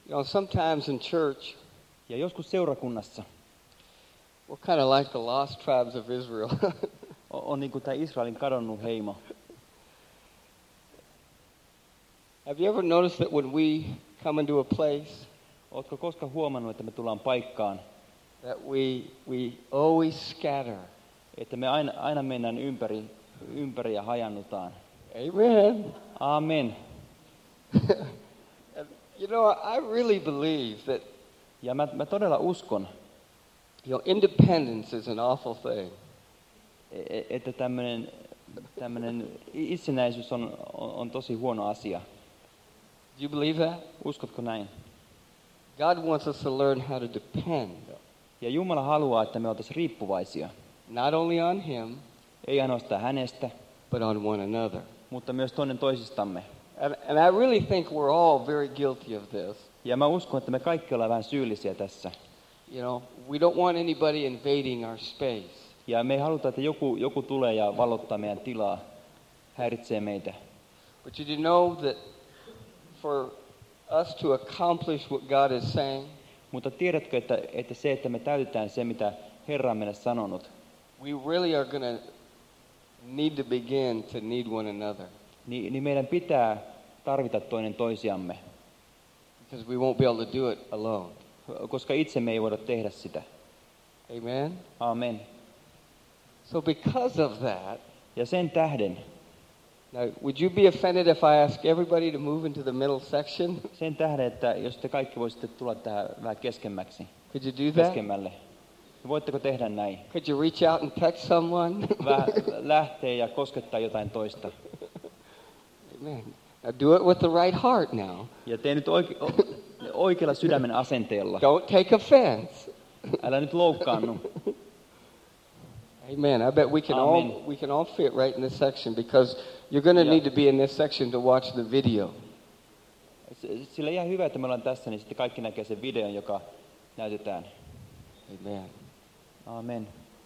Sometimes in church, Ja joskus seurakunnassa we're kind of like the lost tribes of Israel. on niin kuin tämä Israelin kadonnut heimo. Have you ever noticed that when we come into a place, Oletko koskaan huomannut, että me tullaan paikkaan, that we always scatter? että me aina mennään ympäri ja hajannutaan? Amen. Amen. And, I really believe that Ja mä todella uskon, independence is an awful thing. että tämmöinen itsenäisyys on tosi huono asia. Do you believe that? Uskotko näin? God wants us to learn how to depend, Ja Jumala haluaa, että me oltaisiin riippuvaisia. not only on Him, Ei ainoastaan hänestä, but on one another. mutta myös toinen toisistamme. And I really think we're all very guilty of this. Ja mä uskon, että me kaikki ollaan vähän syyllisiä tässä. We don't want anybody invading our space. Ja me ei haluta, että joku tulee ja valottaa meidän tilaa, häiritsee meitä. But did you know that for us to accomplish what God is saying, Mutta tiedätkö, että se, että me täytetään se, mitä Herra on meille sanonut, we really are going to need to begin to need one another. niin meidän pitää tarvita toinen toisiamme, Because we won't be able to do it alone. koska itse me ei voida tehdä sitä. Amen? Amen. So because of that, Ja sen tähden, now would you be offended if I ask everybody to move into the middle section? että jos te kaikki voisitte tulla tähän vähän keskemmäksi, Could you do that? keskemmälle, niin voitteko tehdä näin? Could you reach out and touch someone? Vähän lähteä ja koskettaa jotain toista. Amen. Now do it with the right heart now. Ja tee nyt oikealla sydämen asenteella. Don't take offense. Älä nyt loukkaannu. Amen. I bet Amen. we can all fit right in this section because you're going to Yeah. need to be in this section to watch the video. Sillä ihan hyvä, että me ollaan tässä, niin sitten kaikki näkee sen videon, joka näytetään. Amen. Amen.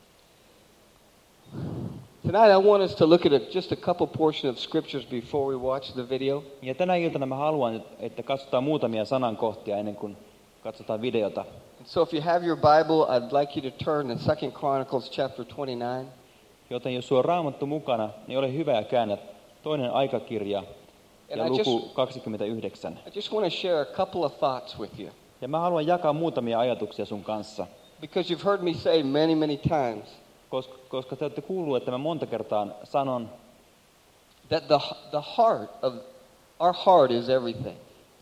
Tonight I want us to look at just a couple portion of scriptures before we watch the video. Ja tänä iltana mä haluan, että katsotaan muutamia sanankohtia ennen kuin katsotaan videota. So if you have your Bible, I'd like you to turn to 2 Chronicles chapter 29. Joten jos sulla on Raamattu mukana, niin ole hyvä ja käännä toinen aikakirja ja luku 29. I just want to share a couple of thoughts with you. Ja mä haluan jakaa muutamia ajatuksia sun kanssa, Because you've heard me say many, many times koska te olette kuullut, että mä monta kertaa sanon, that the heart of our heart is everything.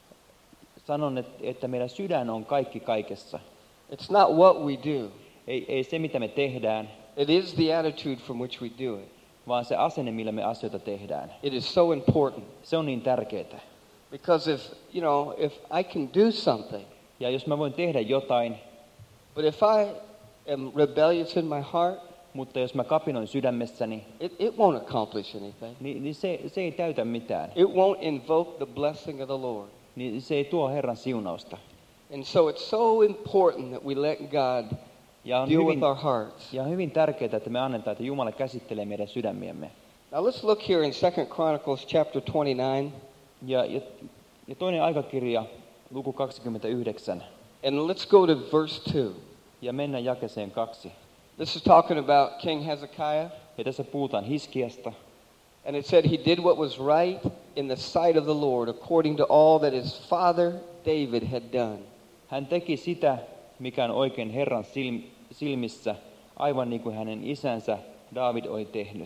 että meidän sydän on kaikki kaikessa. It's not what we do. Ei se, mitä me tehdään, It is the attitude from which we do it. vaan se asenne, millä me asioita tehdään. It is so important. Se on niin tärkeää. Because if I can do something, Ja jos mä voin tehdä jotain, but if I am rebellious in my heart, mutta jos mä kapinoin sydämessäni, it won't accomplish anything. niin se ei täytä mitään. It won't invoke the blessing of the Lord. Niin se ei tuo Herran siunausta. And so it's so important that we let God Ja on deal with our hearts. hyvin tärkeää, että me annetaan, että Jumala käsittelee meidän sydämiämme. Now let's look here in 2 Chronicles chapter 29. Ja toinen aikakirja, luku 29. And let's go to verse 2. Ja mennään jakeeseen 2. This is talking about King Hezekiah. Ja tässä puhutaan Hiskiasta. And it said he did what was right in the sight of the Lord, according to all that his father David had done. Hän teki sitä, mikä on oikein Herran silmissä, aivan niin kuin hänen isänsä David oli tehnyt.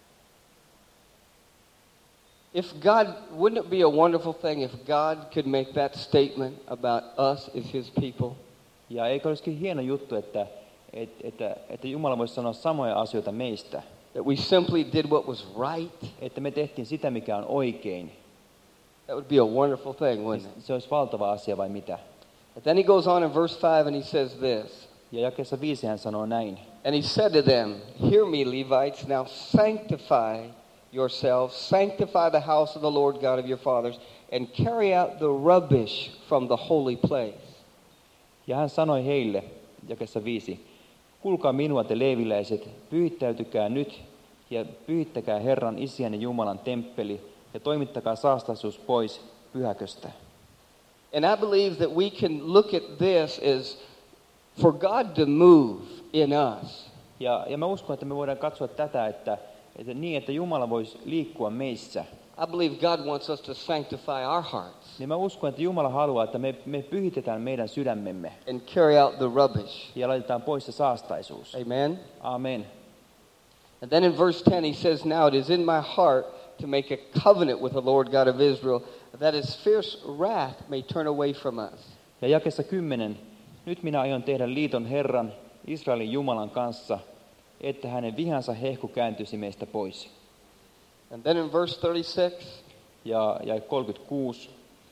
Wouldn't it be a wonderful thing if God could make that statement about us as his people? Ja eikö olisikin hieno juttu, että Jumala voisi sanoa samoja asioita meistä. That we simply did what was right? Että me tehtiin sitä, mikä on oikein. That would be a wonderful thing, wouldn't it? Se olisi valtava asia vai mitä? But then he goes on in verse 5 and he says this. Ja jakeessa 5 hän sanoo näin. And he said to them, "Hear me, Levites, now sanctify yourselves, sanctify the house of the Lord God of your fathers, and carry out the rubbish from the holy place." Ja hän sanoi heille, jakeessa 5, kuulkaa minua te leeviläiset, pyhittäytykää nyt ja pyhittäkää Herran isienne Jumalan temppeli ja toimittakaa saastaisuus pois pyhäköstä. And I believe that we can look at this as for God to move in us. Ja mä uskon, että me voidaan katsoa tätä, että niin, että Jumala voisi liikkua meissä. I believe God wants us to sanctify our hearts Niin mä uskon, että Jumala haluaa, että me pyhitetään meidän sydämemme and carry out the rubbish. ja laitetaan pois se saastaisuus. Amen. Amen. And then in verse 10 he says, "Now it is in my heart to make a covenant with the Lord God of Israel, that his fierce wrath may turn away from us." Ja jakeessa 10. Nyt minä aion tehdä liiton Herran, Israelin Jumalan kanssa, että hänen vihansa hehku kääntyisi meistä pois. And then in verse 36, Ja 36.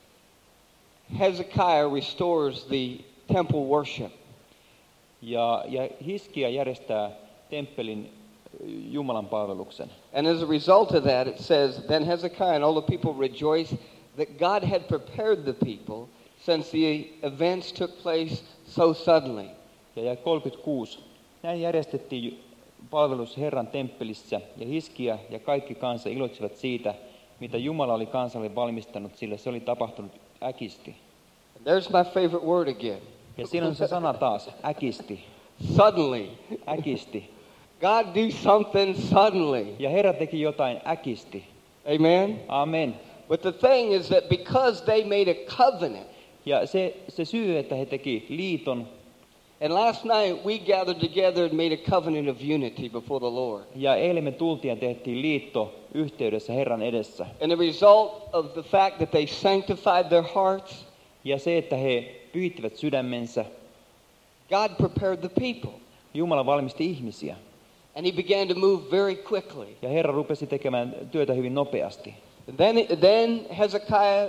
Hezekiah restores the temple worship. Ja Hiskia järjestää temppelin Jumalan palveluksen. And as a result of that, it says, "Then Hezekiah and all the people rejoiced that God had prepared the people, since the events took place so suddenly." Ja 36. Näin järjestettiin palvelus Herran temppelissä, ja Hiskia ja kaikki kansa iloitsivat siitä, mitä Jumala oli kansalle valmistanut, sillä se oli tapahtunut äkisti. And there's my favorite word again. Ja siinä on se sana taas, äkisti. Suddenly. Äkisti. God do something suddenly. Ja Herra teki jotain äkisti. Amen. Amen. But the thing is that because they made a covenant, Ja se syy, että he teki liiton, and last night we gathered together and made a covenant of unity before the Lord. ja eilen me tultiin ja tehtiin liitto yhteydessä Herran edessä. And the result of the fact that they sanctified their hearts, Ja se, että he pyhittivät sydämensä, God prepared the people. Jumala valmisti ihmisiä. And he began to move very quickly. Ja Herra rupesi tekemään työtä hyvin nopeasti. Then Hezekiah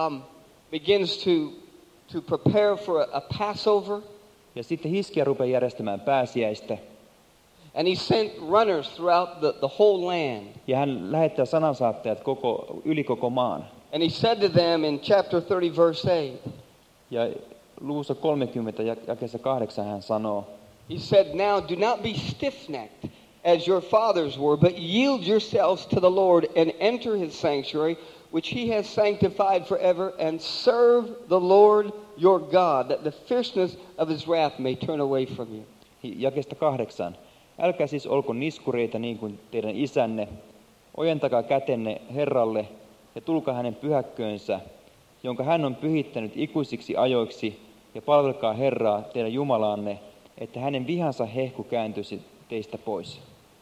begins to prepare for a Passover. Ja sitten Hiskia rupeaa järjestämään pääsiäistä. And he sent runners throughout the whole land. Ja hän lähettää sanansaattajat yli koko maan. And he said to them in chapter 30 verse 8. Ja luvussa 30 jakeessa 8 hän sanoo, He said, "Now do not be stiff-necked as your fathers were, but yield yourselves to the Lord and enter his sanctuary, which he has sanctified forever, and serve the Lord your God, that the fierceness of his wrath may turn away from you." Jakeesta 8. Älkää siis olko niskureita niin kuin teidän isänne. Ojentakaa kätenne Herralle ja tulkaa hänen pyhäkköönsä, jonka hän on pyhittänyt ikuisiksi ajoiksi, ja palvelkaa Herraa teidän Jumalaanne, että hänen vihansa hehku kääntyisi teistä pois.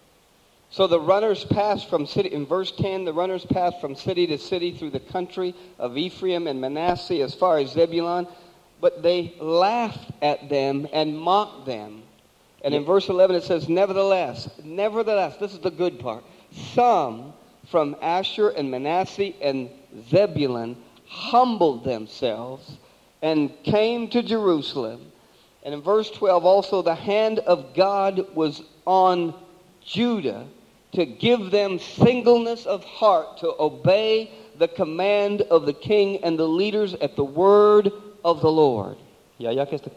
So the runners passed from city, in verse 10, the runners passed from city to city through the country of Ephraim and Manasseh as far as Zebulun, but they laughed at them and mocked them. And in verse 11 it says, nevertheless, this is the good part, some from Asher and Manasseh and Zebulun humbled themselves and came to Jerusalem. And in verse 12 also, the hand of God was on Judah to give them singleness of heart to obey the command of the king and the leaders at the word of the Lord. Ja jakeesta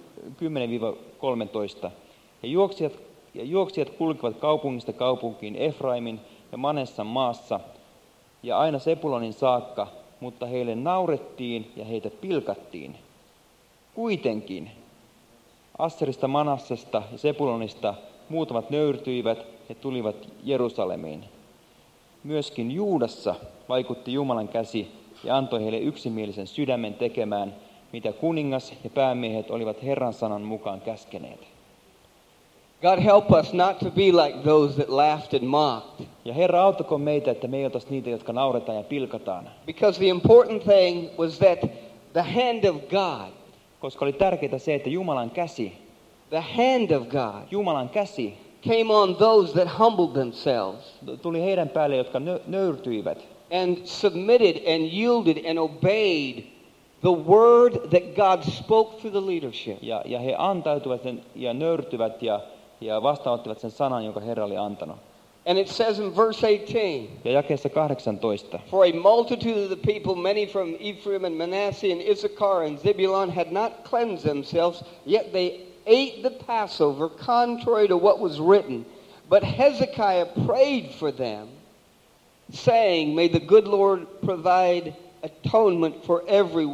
10-13. Ja juoksijat kulkivat kaupungista kaupunkiin Efraimin ja Manessan maassa ja aina Sepulonin saakka, mutta heille naurettiin ja heitä pilkattiin. Kuitenkin Asserista, Manassesta ja Sepulonista muutamat nöyrtyivät ja tulivat Jerusalemiin. Myöskin Juudassa vaikutti Jumalan käsi ja antoi heille yksimielisen sydämen tekemään, mitä kuningas ja päämiehet olivat Herran sanan mukaan käskeneet. God help us not to be like those that laughed and mocked. Ja Herra auttakoon meitä, että me ei oltaisi niitä, jotka nauretaan ja pilkataan. Because the important thing was that the hand of God, Koska oli tärkeää se, että Jumalan käsi, the hand of God, Jumalan käsi, came on those that humbled themselves tuli heidän päälle, jotka nöyrtyivät and submitted and yielded and obeyed the word that God spoke through the leadership. ja he antautuivat ja nöyrtyvät ja vastaanottivat sen sanan, jonka Herra oli antanut. And it says in verse 18, Ja jakeessa 18. for a multitude of the people, many from Ephraim and Manasseh and Issachar and Zebulun, had not cleansed themselves, yet they ate the Passover contrary to what was written. But Hezekiah prayed for them, saying, may the good Lord provide atonement for everyone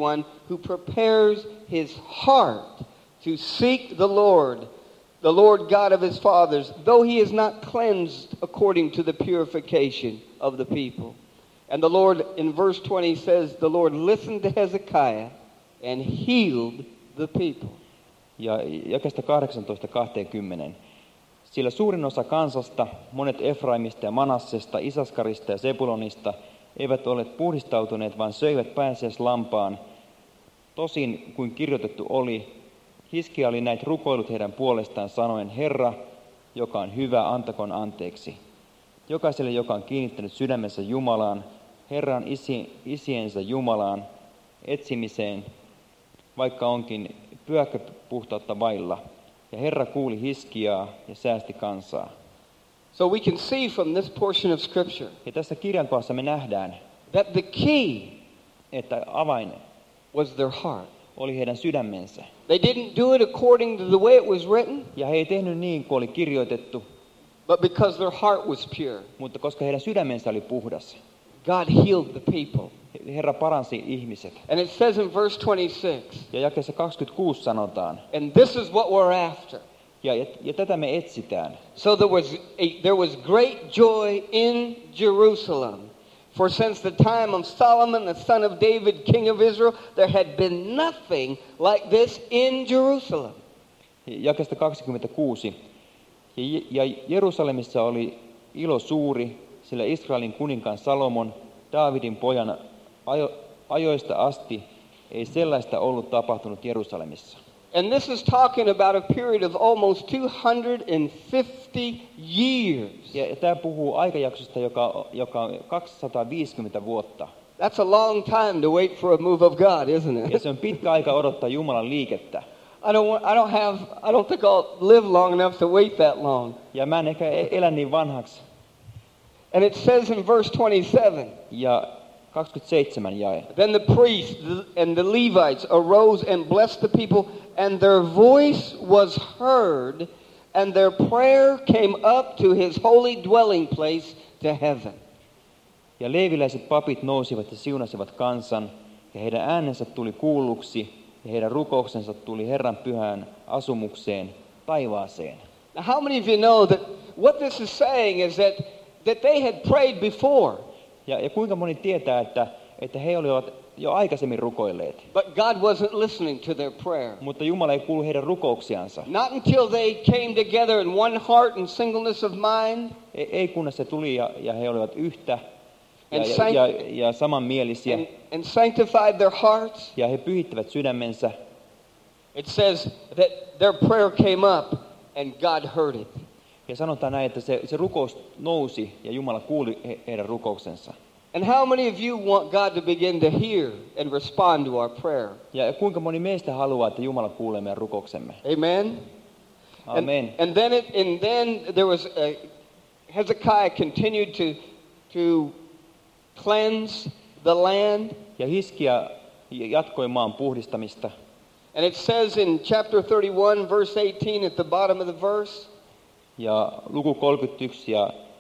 who prepares his heart to seek the Lord God of his fathers, though he is not cleansed according to the purification of the people. And the Lord, in verse 20 says, the Lord listened to Hezekiah and healed the people. Ja jakeesta 18-20. Sillä suurin osa kansasta, monet Efraimista ja Manassesta, Isaskarista ja Sebulonista, eivät olleet puhdistautuneet, vaan söivät pääsiäislampaan. Tosin, kuin kirjoitettu oli, Hiskia oli näitä rukoillut heidän puolestaan sanoen, Herra, joka on hyvä, antakoon anteeksi. Jokaiselle, joka on kiinnittänyt sydämensä Jumalaan, Herran isiensä Jumalaan, etsimiseen, vaikka onkin pyhäkköpuhtautta vailla. Ja Herra kuuli Hiskiaa ja säästi kansaa. So we can see from this portion of Scripture Ja tässä kirjankohdassa me nähdään, that the key että avain was their heart. oli heidän sydämensä. They didn't do it according to the way it was written, Ja he ei tehnyt niin kuin oli kirjoitettu, but because their heart was pure. mutta koska heidän sydämensä oli puhdas, God healed the people. Herra paransi ihmiset. And it says in verse 26, Ja jakeessa 26 sanotaan, and this is what we're after. ja tätä me etsitään. So there was great joy in Jerusalem. For since the time of Solomon, the son of David, king of Israel, there had been nothing like this in Jerusalem. Jakeesta 26. Ja Jerusalemissa oli ilo suuri, sillä Israelin kuninkaan Salomon, Daavidin pojan ajoista asti, ei sellaista ollut tapahtunut Jerusalemissa. And this is talking about a period of almost 250 years. Ja tämä puhuu aikajaksosta, joka on 250 vuotta. That's a long time to wait for a move of God, isn't Ja it? se on pitkä aika odottaa Jumalan liikettä. I don't think I'll live long enough to wait that long. Ja mä en ehkä elä niin vanhaksi. And it says in verse 27, Ja 27 jae. then the priests and the Levites arose and blessed the people, and their voice was heard, and their prayer came up to his holy dwelling place to heaven. Ja leeviläiset papit nousivat ja siunasivat kansan, ja heidän äänensä tuli kuulluksi, ja heidän rukouksensa tuli Herran pyhään asumukseen, taivaaseen. Now, how many of you know that what this is saying is that they had prayed before, Ja kuinka moni tietää, että he olivat jo aikaisemmin rukoilleet, but God wasn't listening to their prayer. mutta Jumala ei kuulu heidän rukouksiansa. Not until they came together in one heart and singleness of mind, Ei kunnes se tuli ja he olivat yhtä And ja samanmielisiä, and sanctified their hearts. ja he pyhittivät sydämensä. It says that their prayer came up and God heard it. Ja sanotaan näin, että se rukous nousi ja Jumala kuuli heidän rukouksensa. And how many of you want God to begin to hear and respond to our prayer? Ja kuinka moni meistä haluaa, että Jumala kuulee meidän rukouksemme? Amen. Amen. And then there was Hezekiah continued to cleanse the land. Ja Hiskia jatkoi maan puhdistamista. And it says in chapter 31 verse 18 at the bottom of the verse. Ja luku 31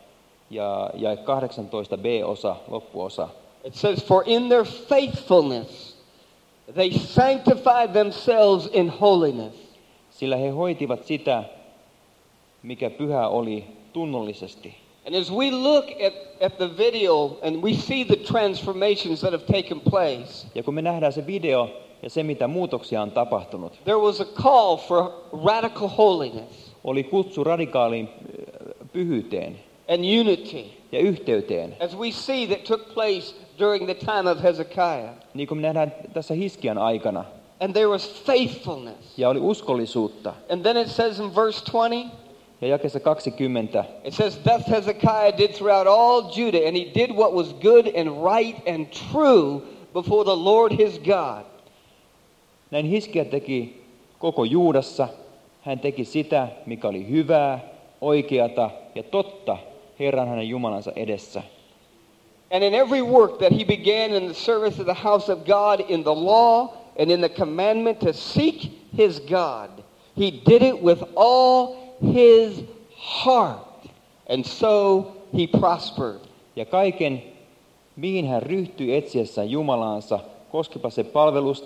ja 18b-osa, loppuosa. It says, for in their faithfulness they sanctified themselves in holiness. Sillä he hoitivat sitä, mikä pyhä oli, tunnollisesti. And as we look at the video and we see the transformations that have taken place, Ja kun me nähdään se video ja se, mitä muutoksia on tapahtunut, there was a call for radical holiness oli kutsu radikaaliin pyhyyteen and unity, ja yhteyteen. as we see that took place during the time of Hezekiah. Niin kuin me nähdään tässä Hiskian aikana. And there was faithfulness. Ja oli uskollisuutta. And then it says in verse 20, Ja jakeessa 20. it says, thus Hezekiah did throughout all Judah, and he did what was good and right and true before the Lord his God. Näin Hiskia teki koko Juudassa. Hän teki sitä, mikä oli hyvää, oikeata ja totta Herran hänen Jumalansa edessä. And in every work that he began in the service of the house of God, in the law and in the commandment to seek his God, he did it with all his heart, and so he prospered. Ja kaiken, mihin hän ryhtyi etsiessään Jumalaansa, koskipa se palvelusta,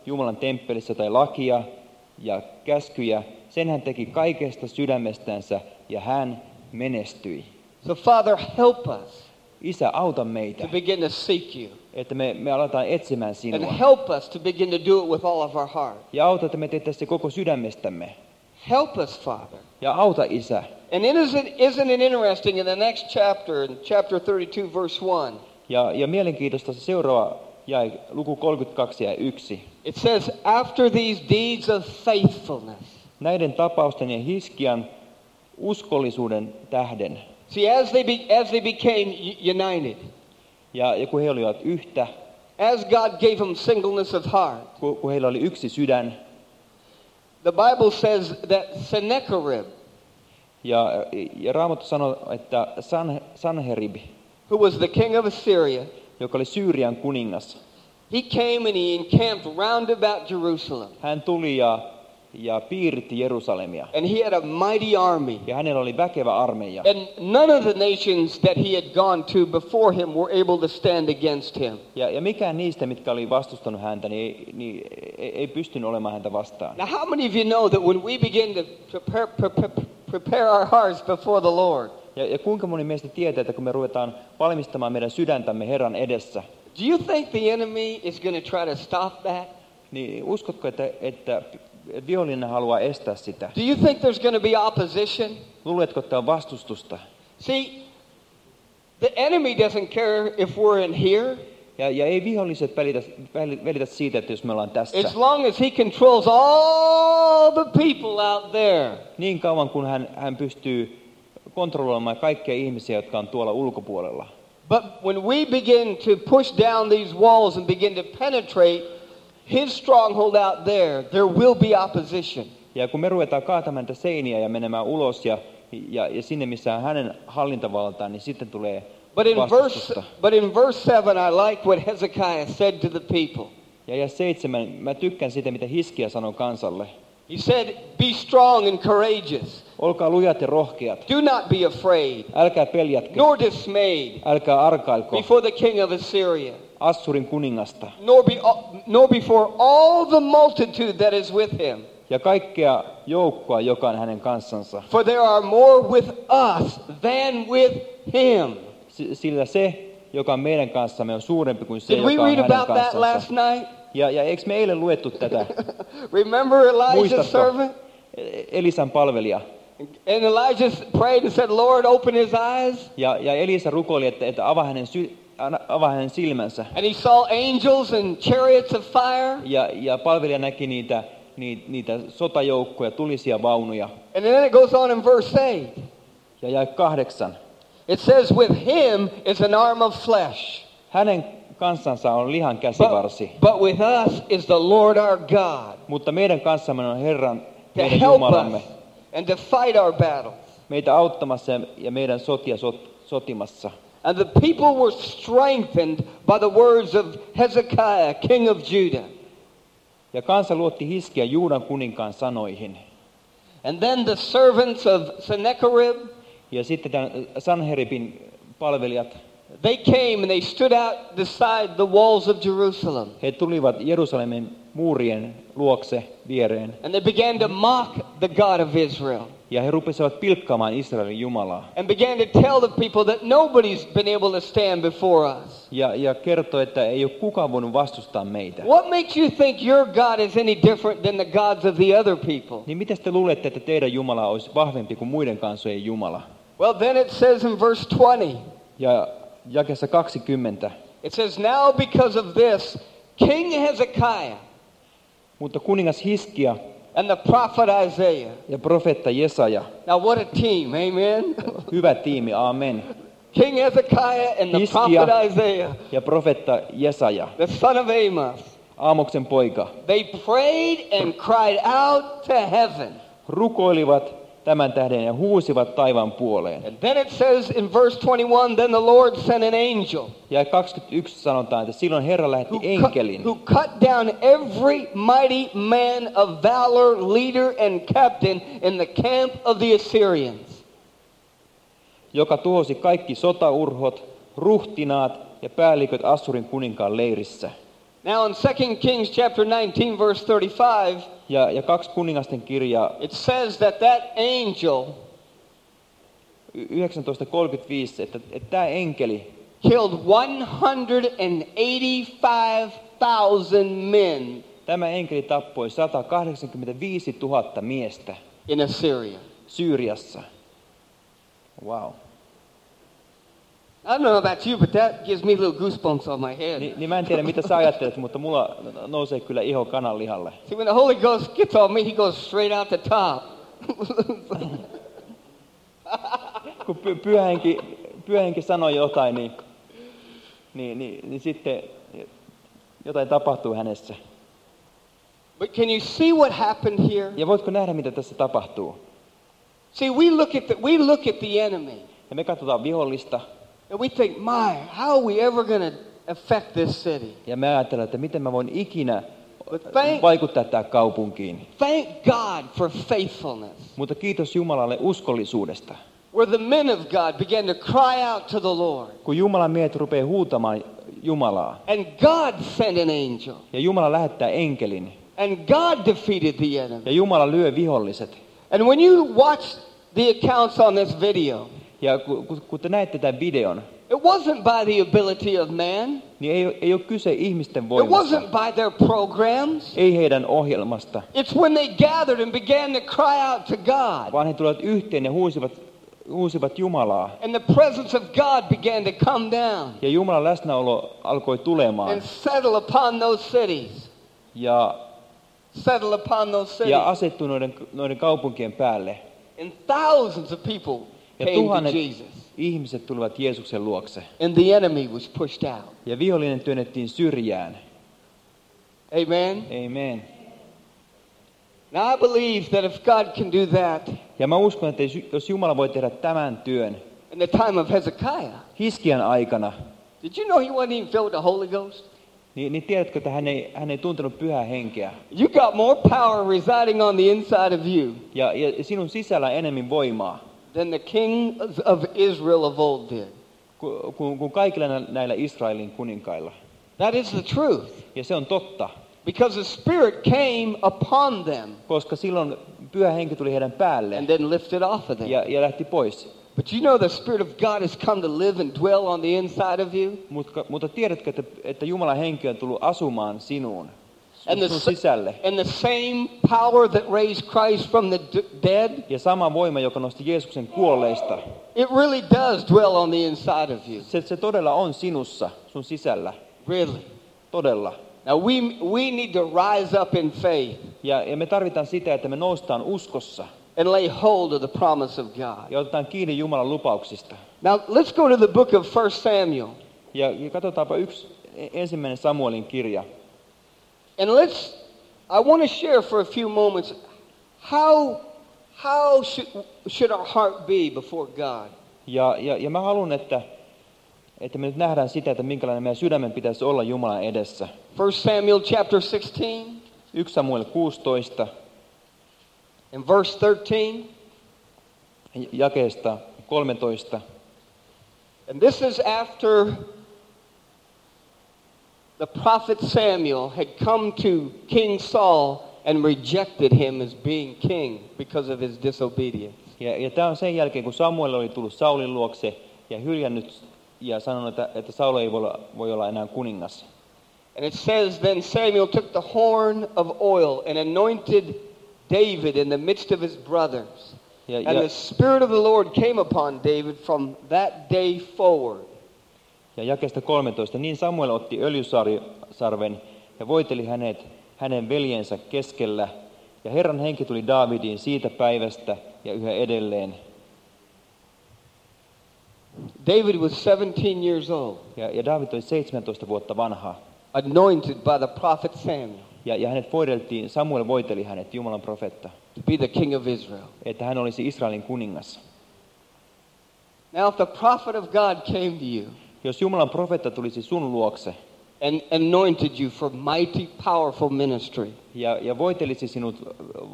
Jumalan temppelissä tai lakia ja käskyjä, sen hän teki kaikesta sydämestänsä ja hän menestyi. So Father, help us Isä, auta to meitä, begin to seek you. että me aletaan etsimään And sinua. help us to begin to do it with all of our heart. Ja auta, että me teettäisiin se koko sydämestämme. Help us, Father. Ja auta, Isä. And isn't it interesting in the next chapter, in chapter 32, verse 1, Ja mielenkiintoista se seuraava jae, luku 32 ja 1. it says, after these deeds of faithfulness. Näiden tapausten ja Hiskian uskollisuuden tähden. See, as they became united, Ja kun he olivat yhtä, as God gave them singleness of heart, kun heillä oli yksi sydän, the Bible says that Sennacherib, ja Raamattu sanoo, että Sanherib, who was the king of Assyria, joka oli Syyrian kuningas, he came and he encamped round about Jerusalem. hän tuli ja piiritti Jerusalemia. And he had a mighty army. Ja hänellä oli väkevä armeija. And none of the nations that he had gone to before him were able to stand against him. Ja mikään niistä, mitkä oli vastustanut häntä, ei pystynyt olemaan häntä vastaan. Now, how many of you know that when we begin to prepare our hearts before the Lord, Ja kuinka moni meistä tietää, että kun me ruvetaan valmistamaan meidän sydäntämme Herran edessä, do you think the enemy is going to try to stop that? niin uskotko, että vihollinen haluaa estää sitä? Do you think there's going to be opposition? Luuletko, että on vastustusta? See, the enemy doesn't care if we're in here. Ja ei viholliset välitä siitä, että jos me ollaan tässä. As long as he controls all the people out there. Niin kauan kun hän pystyy kontrolloimaan kaikkia ihmisiä, jotka on tuolla ulkopuolella. But when we begin to push down these walls and begin to penetrate his stronghold out there will be opposition. Ja kun me ruvetaan kaatamaan näitä seiniä ja menemään ulos ja sinne, missä on hänen hallintavaltaan, niin sitten tulee vastustusta. But in verse 7, I like what Hezekiah said to the people. Ja 7, mä tykkään siitä, mitä Hiskia sanoi kansalle. He said, be strong and courageous. Olkaa lujat ja rohkeat. Do not be afraid. Älkää peljätkö. Nor dismayed. Älkää arkailko. Before the king of Assyria. Assurin kuningasta. Nor before all the multitude that is with him. Ja kaikkea joukkoa, joka on hänen kanssansa. For there are more with us than with him. Sillä se, joka on meidän kanssamme, on suurempi kuin se, Did joka we on read hänen about that last kanssansa. night? Ja eikö me eilen luettu tätä? Remember Elijah's Muistatko? servant? Elisan palvelija. And Elijah prayed and said, Lord, open his eyes. Ja Elisa rukoili, että avaa hänen silmänsä. And he saw angels and chariots of fire. Ja palvelija näki niitä sotajoukkoja, tulisia vaunuja. And then it goes on in verse 8. Ja jae 8. It says, with him is an arm of flesh. Hänen kanssansa on lihan käsivarsi. But with us is the Lord our God. Mutta meidän kanssamme on Herran, To meidän help Jumalamme. us and to fight our battles. Meitä auttamassa ja meidän sotia sotimassa. And the people were strengthened by the words of Hezekiah, king of Judah. Ja kansa luotti Hiskia Juudan kuninkaan sanoihin. And then the servants of Sennacherib, Ja sitten tämän Sanheribin palvelijat, they came and they stood out beside the walls of Jerusalem. he tulivat Jerusalemin muurien luokse viereen. And they began to mock the God of Israel. Ja he rupesivat pilkkaamaan Israelin Jumalaa. And began to tell the people that nobody's been able to stand before us. Ja kertoi, että ei ole kukaan voinut vastustaa meitä. What makes you think your God is any different than the gods of the other people? Niin miten te luulette, että teidän Jumala olisi vahvempi kuin muiden kansojen Jumala? Well, then it says in verse 20. Ja jakeessa 20. It says, now because of this, King Hezekiah Mutta kuningas Hiskia and the prophet Isaiah. ja profeetta Jesaja, Now what a team, amen? hyvä tiimi, amen. King Hezekiah and the Hiskia prophet Isaiah, ja profeetta Jesaja, the son of Amos. Aamoksen poika, They prayed and cried out to heaven. rukoilivat tämän tähden ja huusivat taivaan puoleen. And then it says in verse 21, then the Lord sent an angel Ja 21 sanotaan, että silloin Herra lähetti enkelin, who cut down every mighty man of valor, leader and captain in the camp of the Assyrians. joka tuhosi kaikki sotaurhot, ruhtinaat ja päälliköt Assurin kuninkaan leirissä. Now in 2 Kings chapter 19 verse 35, Ja 2 kuningasten kirja it says that angel 19:35, että tämä enkeli killed 185,000 men Tämä enkeli tappoi 185 000 miestä in Assyria. Syyriassa. Wow. I don't know about you, but that gives me little goosebumps on my head. Niin mä en tiedä mitä sä ajattelet, mutta mulla nousee kyllä iho kananlihalle. See, when the Holy Ghost gets on me, he goes straight out the top. Kun pyhähenki sanoo jotain, niin sitten jotain tapahtuu hänessä. But can you see what happened here? Ja voitko nähdä, mitä tässä tapahtuu? See, we look at the enemy. Ja me katsotaan vihollista. And we think, my, how are we ever going to affect this city? Ja me ajatellaan, että miten mä voin ikinä But vaikuttaa tähän kaupunkiin. thank God for faithfulness. Mutta kiitos Jumalalle uskollisuudesta. Where the men of God began to cry out to the Lord. Kun Jumalan miehet rupeaa huutamaan Jumalaa. And God sent an angel. Ja Jumala lähettää enkelin. And God defeated the enemy. Ja Jumala lyö viholliset. And when you watch the accounts on this video, Ja kun te näette tämän videon, it wasn't by the ability of man. niin ei ole kyse ihmisten It voimasta. wasn't by their programs. Ei heidän ohjelmasta. It's when they gathered and began to cry out to God. Vaan he tulivat yhteen ja huusivat Jumalaa. And the presence of God began to come down Ja Jumalan läsnäolo alkoi tulemaan. and settle upon those cities. Ja Settle asettui noiden kaupunkien päälle. And thousands of people Ja came to tuhannet Jesus. ihmiset tulivat Jeesuksen luokse. And the enemy was pushed out. Ja vihollinen työnnettiin syrjään. Amen. Amen. Now I believe that if God can do that Ja mä uskon, että jos Jumala voi tehdä tämän työn in the time of Hezekiah, Hiskian aikana, did you know he wasn't even filled with the Holy Ghost? niin tiedätkö, että hän ei tuntenut pyhää henkeä. You got more power residing on the inside of you Ja sinun sisällä enemmän voimaa than the kings of Israel of old did. kuin kaikilla näillä Israelin kuninkailla. That is the truth. Ja se on totta, Because the Spirit came upon them koska silloin pyhä henki tuli heidän päälle and then lifted off of them. ja lähti pois. But you know the Spirit of God has come to live and dwell on the inside of you? Mutta tiedätkö, että Jumalan henki on tullut asumaan sinuun, And sun sisälle. and the same power that raised Christ from the dead, Ja sama voima, joka nosti Jeesuksen kuolleista, it really does dwell on the inside of you. se todella on sinussa, sun sisällä. Really. Todella. Now we need to rise up in faith Ja me tarvitaan sitä, että me noustaan uskossa and lay hold of the promise of God. ja otetaan kiinni Jumalan lupauksista. Now let's go to the book of 1 Samuel. Ja katsotaanpa ensimmäinen Samuelin kirja. And I want to share for a few moments how should our heart be before God? Ja mä haluan, että me nyt nähdään sitä, että minkälainen meidän sydämen pitäisi olla Jumalan edessä. 1 Samuel chapter 16 1 Samuel 16 and verse 13. jakeesta 13. And this is after the prophet Samuel had come to King Saul and rejected him as being king because of his disobedience. Ja tämä on sen jälkeen, kun Samuel oli tullut Saulin luokse ja hyljännyt ja sanonut, että Saul ei voi olla enää kuningas. And it says, then Samuel took the horn of oil and anointed David in the midst of his brothers. And the Spirit of the Lord came upon David from that day forward. Ja jakeesta 13. Niin Samuel otti öljysarven ja voiteli hänen veljensä keskellä. Ja Herran henki tuli Daavidiin siitä päivästä ja yhä edelleen. David was 17 years old. Ja Daavid oli 17 vuotta vanha. Anointed by the prophet Samuel. Ja hänet voideltiin, Samuel voiteli hänet, Jumalan profeetta. To be the king of Israel. Että hän olisi Israelin kuningas. Now if the prophet of God came to you, jos Jumalan profeetta tulisi sun luokse and anointed you for mighty powerful ministry, ja voitelisi sinut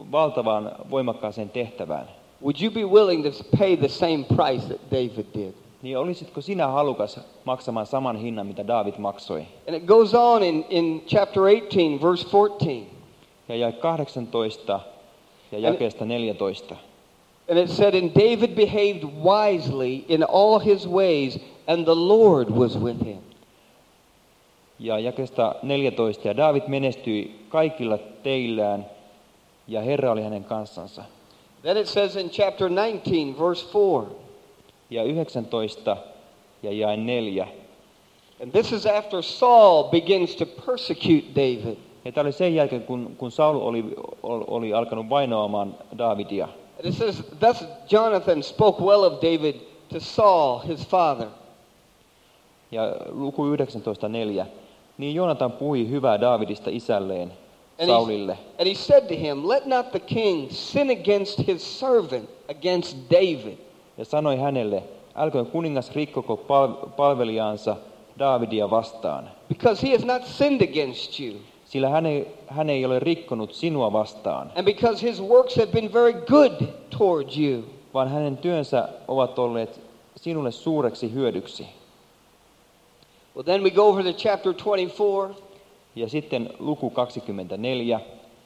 valtavaan voimakkaaseen tehtävään, would you be willing to pay the same price that David did? niin olisitko sinä halukas maksamaan saman hinnan, mitä Daavid maksoi? And it goes on in chapter 18, verse 14. Ja jae 18 ja jakeesta 14. And it said, and David behaved wisely in all his ways, and the Lord was with him. Ja jakeesta 14. Ja Daavid menestyi kaikilla teillään, ja Herra oli hänen kanssansa. Then it says in chapter 19, verse 4. Ja 19 ja jae 4. And this is after Saul begins to persecute David. Ja tämä oli sen jälkeen, kun Saul oli alkanut vainoamaan Daavidia. And it says, thus Jonathan spoke well of David to Saul, his father. Ja luku 19.4. Niin Joonatan puhui hyvää Daavidista isälleen, Saulille. And he said to him, let not the king sin against his servant, against David. Ja sanoi hänelle, älköön kuningas rikkoko palvelijaansa Daavidia vastaan. Because he has not sinned against you. Sillä hän ei ole rikkonut sinua vastaan. And because his works have been very good toward you. Vaan hänen työnsä ovat olleet sinulle suureksi hyödyksi. Well, then we go over to chapter 24. Ja sitten luku 24.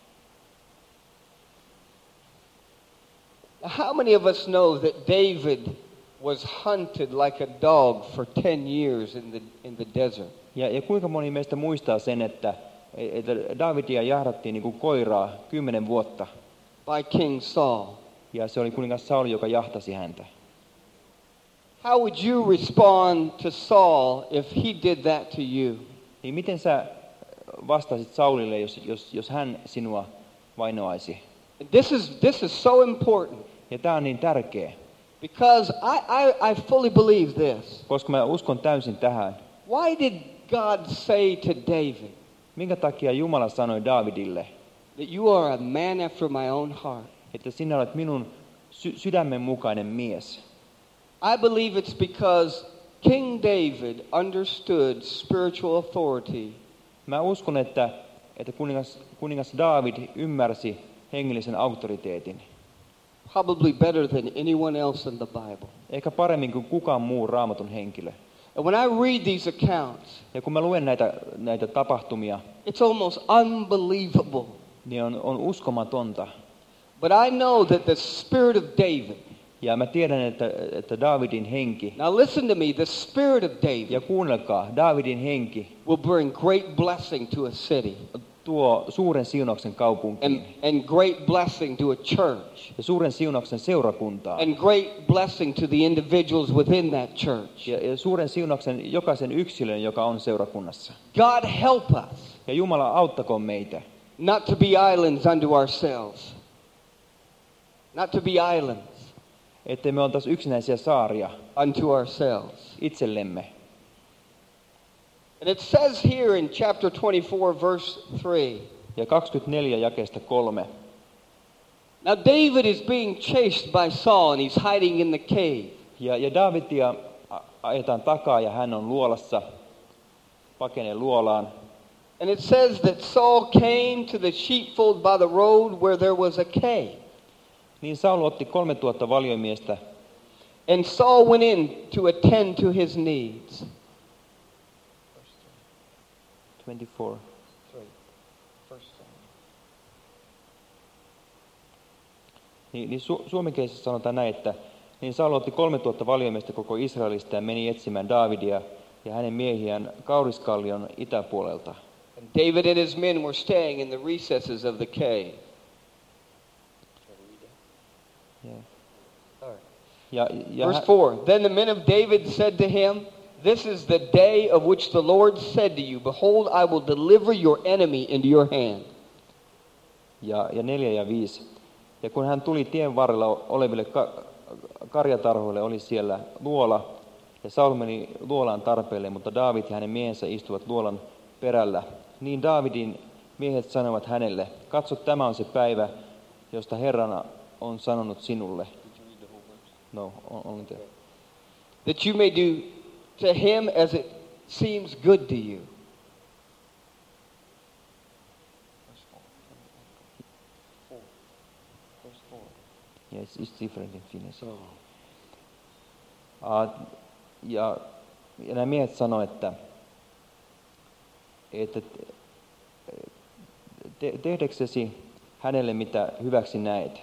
How many of us know that David was hunted like a dog for 10 years in the desert? Ja kuinka moni meistä muistaa sen, että Daavidia jahdattiin niin kuin koiraa 10 vuotta. By King Saul. Ja se oli kuningas Saul, joka jahtasi häntä. How would you respond to Saul if he did that to you? Niin miten sä vastasit Saulille, jos hän sinua vainoaisi? This is so important. Ja tämä on niin tärkeä. Because I fully believe this. Koska mä uskon täysin tähän. Why did God say to David? Minkä takia Jumala sanoi Daavidille? That you are a man after my own heart. Että sinä olet minun sydämen mukainen mies. I believe it's because King David understood spiritual authority. Mä uskon, että kuningas Daavid ymmärsi hengellisen auktoriteetin. Probably better than anyone else in the Bible. Ehkä paremmin kuin kukaan muu Raamatun henkilö. And when I read these accounts, ja kun mä luen näitä tapahtumia, it's almost unbelievable. Niin on uskomatonta. But I know that the spirit of David. Ja mä tiedän, että Daavidin henki. Now listen to me, the spirit of David. Ja kuunnelkaa, Daavidin henki will bring great blessing to a city. Tuo suuren siunauksen kaupunkiin. And great blessing to a church. Ja suuren siunauksen seurakuntaan. And great blessing to the individuals within that church. Ja suuren siunauksen jokaisen yksilön, joka on seurakunnassa. God help us. Ja Jumala auttakoon meitä. Not to be islands unto ourselves. Not to be islands. Ettei me oltaisi yksinäisiä saaria. Unto ourselves. Itsellemme. And it says here in chapter 24 verse 3. Ja 24 jakeesta 3. Now David is being chased by Saul and he's hiding in the cave. Ja Daavidia ajetaan takaa ja hän on luolassa, pakenee luolaan. And it says that Saul came to the sheepfold by the road where there was a cave. Niin Saul otti 3000 valiomiestä. And Saul went in to attend to his needs. 24. Niin suomenkielisessä sanotaan näin, että niin Saul otti 3000 valiomiestä koko Israelista ja meni etsimään Daavidia ja hänen miehiään Kauriskallion itäpuolelta. And David and his men were staying in the recesses of the cave. Verse 4. Then the men of David said to him, this is the day of which the Lord said to you, behold, I will deliver your enemy into your hand. Ja 4 ja 5. Ja kun hän tuli tien varrella oleville karjatarhoille, oli siellä luola, ja Saul meni luolaan tarpeelle, mutta Daavid ja hänen miehensä istuvat luolan perällä. Niin Daavidin miehet sanovat hänelle, katso, tämä on se päivä, josta Herrana on sanonut sinulle. No, only there. That you may do to him as it seems good to you. Yes, it's different in Finnish. Ja nämä miehet sanoivat, että tehdäksesi hänelle mitä hyväksi näet.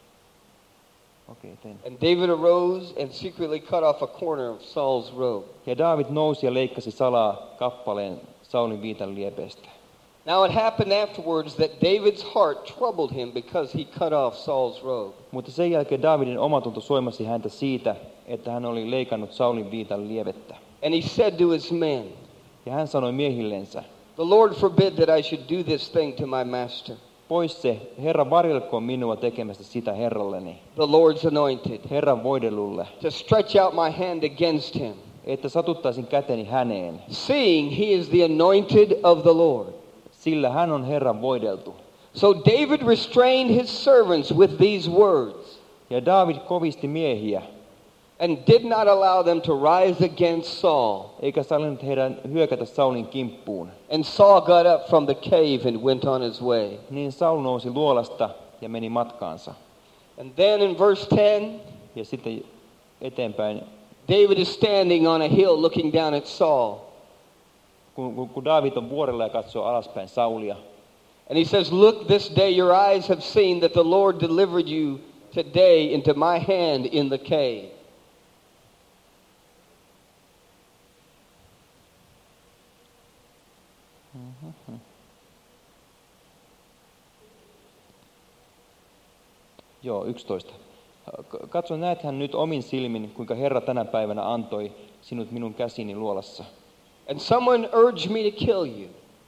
And David arose and secretly cut off a corner of Saul's robe. Ja Daavid nousi ja leikkasi salaa kappaleen Saulin viitan liepeestä. Now it happened afterwards that David's heart troubled him because he cut off Saul's robe. Mutta sen jälkeen Daavidin omatunto soimasi häntä siitä, että hän oli leikannut Saulin viitan lievettä. And he said to his men, Ja hän sanoi miehillensä, the Lord forbid that I should do this thing to my master, pois se, Herra varjelkoon minua tekemästä sitä Herralleni, the Lord's anointed, Herran voidellulle, to stretch out my hand against him, että satuttaisin käteni häneen, seeing he is the anointed of the Lord. sillä hän on Herran voideltu. So David restrained his servants with these words, Ja Daavid kovisti miehiä, and did not allow them to rise against Saul. eikä sallinut heidän hyökätä Saulin kimppuun. And Saul got up from the cave and went on his way. Niin Saul nousi luolasta ja meni matkaansa. And then in verse 10, Ja sitten eteenpäin, David is standing on a hill looking down at Saul. kun Daavid on vuorella ja katsoo alaspäin Saulia, And he says, look, this day your eyes have seen that the Lord delivered you today into my hand in the cave. Joo, 11. Katso, näethän nyt omin silmin, kuinka Herra tänä päivänä antoi sinut minun käsini luolassa. And someone urged me to kill you.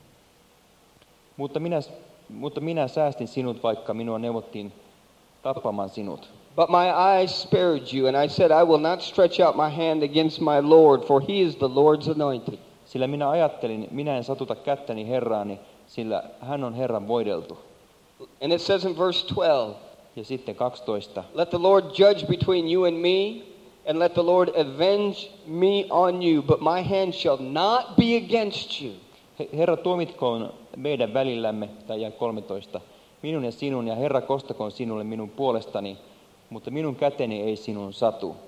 Mutta minä säästin sinut, vaikka minua neuvottiin tappamaan sinut. But my eyes spared you, and I said, I will not stretch out my hand against my Lord, for he is the Lord's anointed. Sillä minä ajattelin, minä en satuta kättäni Herraani, sillä hän on Herran voideltu. And it says in verse 12, Ja sitten 12. let the Lord judge between you and me, and let the Lord avenge me on you, but my hand shall not be against you. Herra tuomitkoon meidän välillämme, tai jäi 13, minun ja sinun, ja Herra kostakoon sinulle minun puolestani, mutta minun käteni ei sinun satu.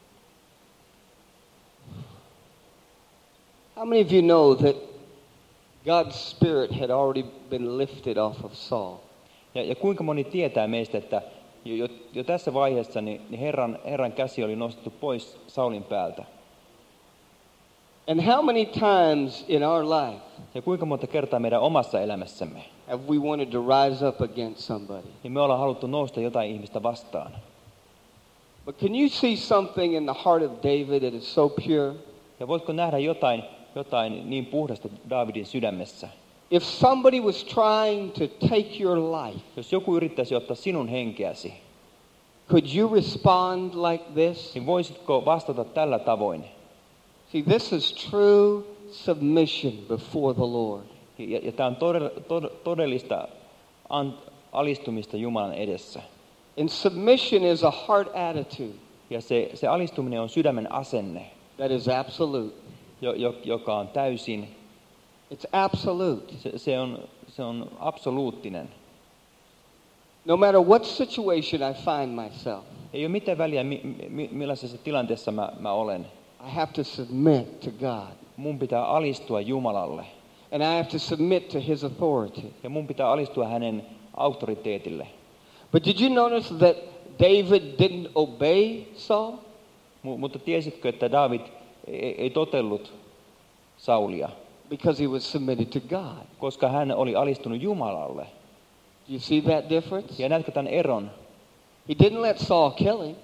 How many of you know that God's Spirit had already been lifted off of Saul? Ja kuinka moni tietää meistä, että jo tässä vaiheessa niin Herran käsi oli nostettu pois Saulin päältä. And how many times in our life Ja kuinka monta kertaa meidän omassa elämässämme have we wanted to rise up against somebody? niin me ollaan haluttu nousta jotain ihmistä vastaan. But can you see something in the heart of David that is so pure? Ja voitko nähdä jotain niin puhdasta Daavidin sydämessä? If somebody was trying to take your life, Jos joku yrittäisi ottaa sinun henkeäsi, could you respond like this? niin voisitko vastata tällä tavoin? See, this is true submission before the Lord. Ja tämä on todellista alistumista Jumalan edessä. And submission is a heart attitude Ja se alistuminen on sydämen asenne, that is absolute. joka on täysin, It's absolute. se on absoluuttinen. No matter what situation I find myself, Ei ole mitään väliä, millaisessa tilanteessa mä olen. I have to submit to God. Mun pitää alistua Jumalalle. And I have to submit to his authority. Ja mun pitää alistua hänen auktoriteetille. But did you notice that David didn't obey Saul? Mutta tiesitkö, että Daavid ei totellut Saulia? Because he was submitted to God. Koska hän oli alistunut Jumalalle. Do you see that difference? Ja näetkö tämän eron? He didn't let Saul kill him.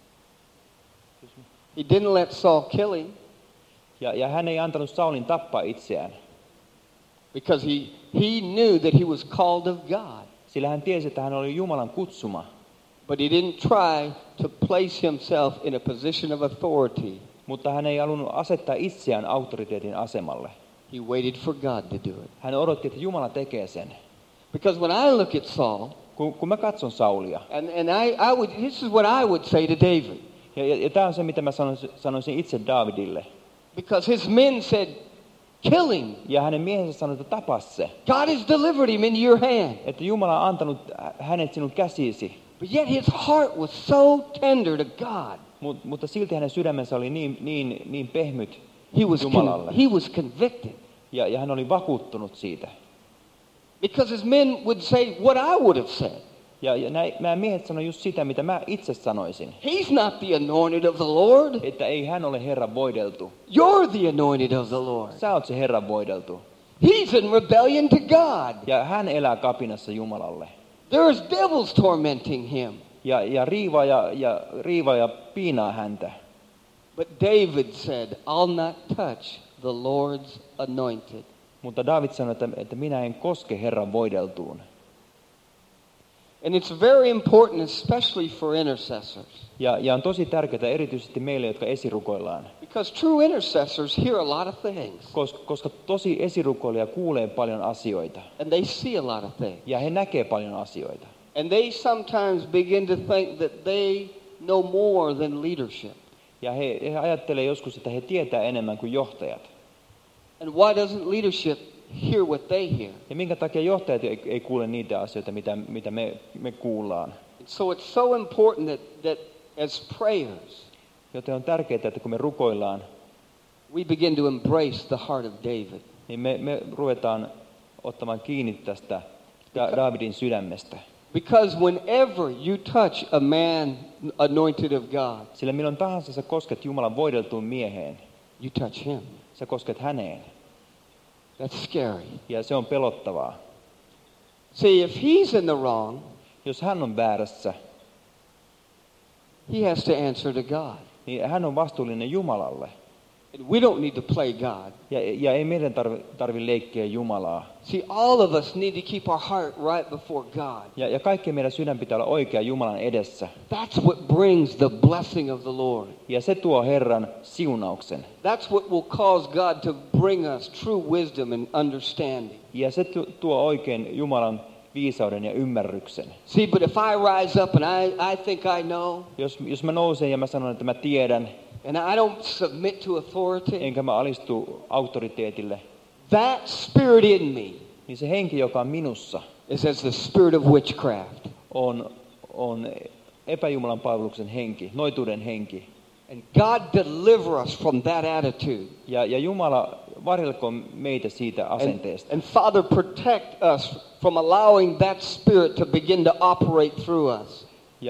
He didn't let Saul kill him Ja hän ei antanut Saulin tappaa itseään. because he knew that he was called of God. Sillä hän tiesi, että hän oli Jumalan kutsuma. But he didn't try to place himself in a position of authority. Mutta hän ei halunnut asettaa itseään auktoriteetin asemalle. He waited for God to do it. Hän odotti, että Jumala tekee sen. Because when I look at Saul, Kun mä katson Saulia, and I would, this is what I would say to David. ja tämä on se, mitä mä sanoisin itse Daavidille. Because his men said, kill him. Ja hänen miehensä sanoi, että tapa se. God has delivered him into your hand. Että Jumala on antanut hänet sinun käsisi. But yet his heart was so tender to God. Mutta silti hänen sydämensä oli niin pehmyt He was, Jumalalle. he was convicted. Ja hän oli vakuuttunut siitä. Because his men would say what I would have said. Ja nämä miehet sanoi just sitä, mitä mä itse sanoisin. He's not the anointed of the Lord. Että ei hän ole Herran voideltu. You're the anointed of the Lord. Sä oot se Herran voideltu. He's in rebellion to God. Ja hän elää kapinassa Jumalalle. There's devils tormenting him. Ja riivaa ja piinaa häntä. But David said, I'll not touch the Lord's anointed. Mutta David sanoi, että minä en koske Herran voideltuun. And it's very important, especially for intercessors. Ja on tosi tärkeää erityisesti meille, jotka esirukoillaan. Because true intercessors hear a lot of things. Koska tosi esirukoilija kuulee paljon asioita. And they see a lot of things. Ja he näkee paljon asioita. And they sometimes begin to think that they know more than leadership. Ja he ajattelee joskus, että he tietää enemmän kuin johtajat. And why doesn't leadership hear what they hear? Ja minkä takia johtajat ei kuule niitä asioita, mitä me kuullaan. So it's so important that as prayers, joten on tärkeää, että kun me rukoillaan, we begin to embrace the heart of David. Niin me ruvetaan ottamaan kiinni tästä Daavidin sydämestä. Because whenever you touch a man anointed of God, sillä milloin tahansa sä kosket Jumalan voideltuun mieheen, you touch him. Sä kosket häneen. That's scary. Ja se on pelottavaa. See, if he's in the wrong, jos hän on väärässä, he has to answer to God. Niin hän on vastuullinen Jumalalle. And we don't need to play God. Ja ei meidän tarvi leikkiä Jumalaa. See, all of us need to keep our heart right before God. Ja kaikki meidän sydän pitää olla oikea Jumalan edessä. That's what brings the blessing of the Lord. Ja se tuo Herran siunauksen. That's what will cause God to bring us true wisdom and understanding. Ja se tuo oikein Jumalan viisauden ja ymmärryksen. See, but if I rise up and I think I know, jos mä nousen ja mä sanon, että mä tiedän, and I don't submit to authority, enkä mä alistu auktoriteetille, that spirit in me, niin se henki, joka on minussa, is as the spirit of witchcraft. On epäjumalan palveluksen henki, noituuden henki. And God deliver us from that attitude. Ja Jumala varjelkoon meitä siitä asenteesta. And Father, protect us from allowing that spirit to begin to operate through us.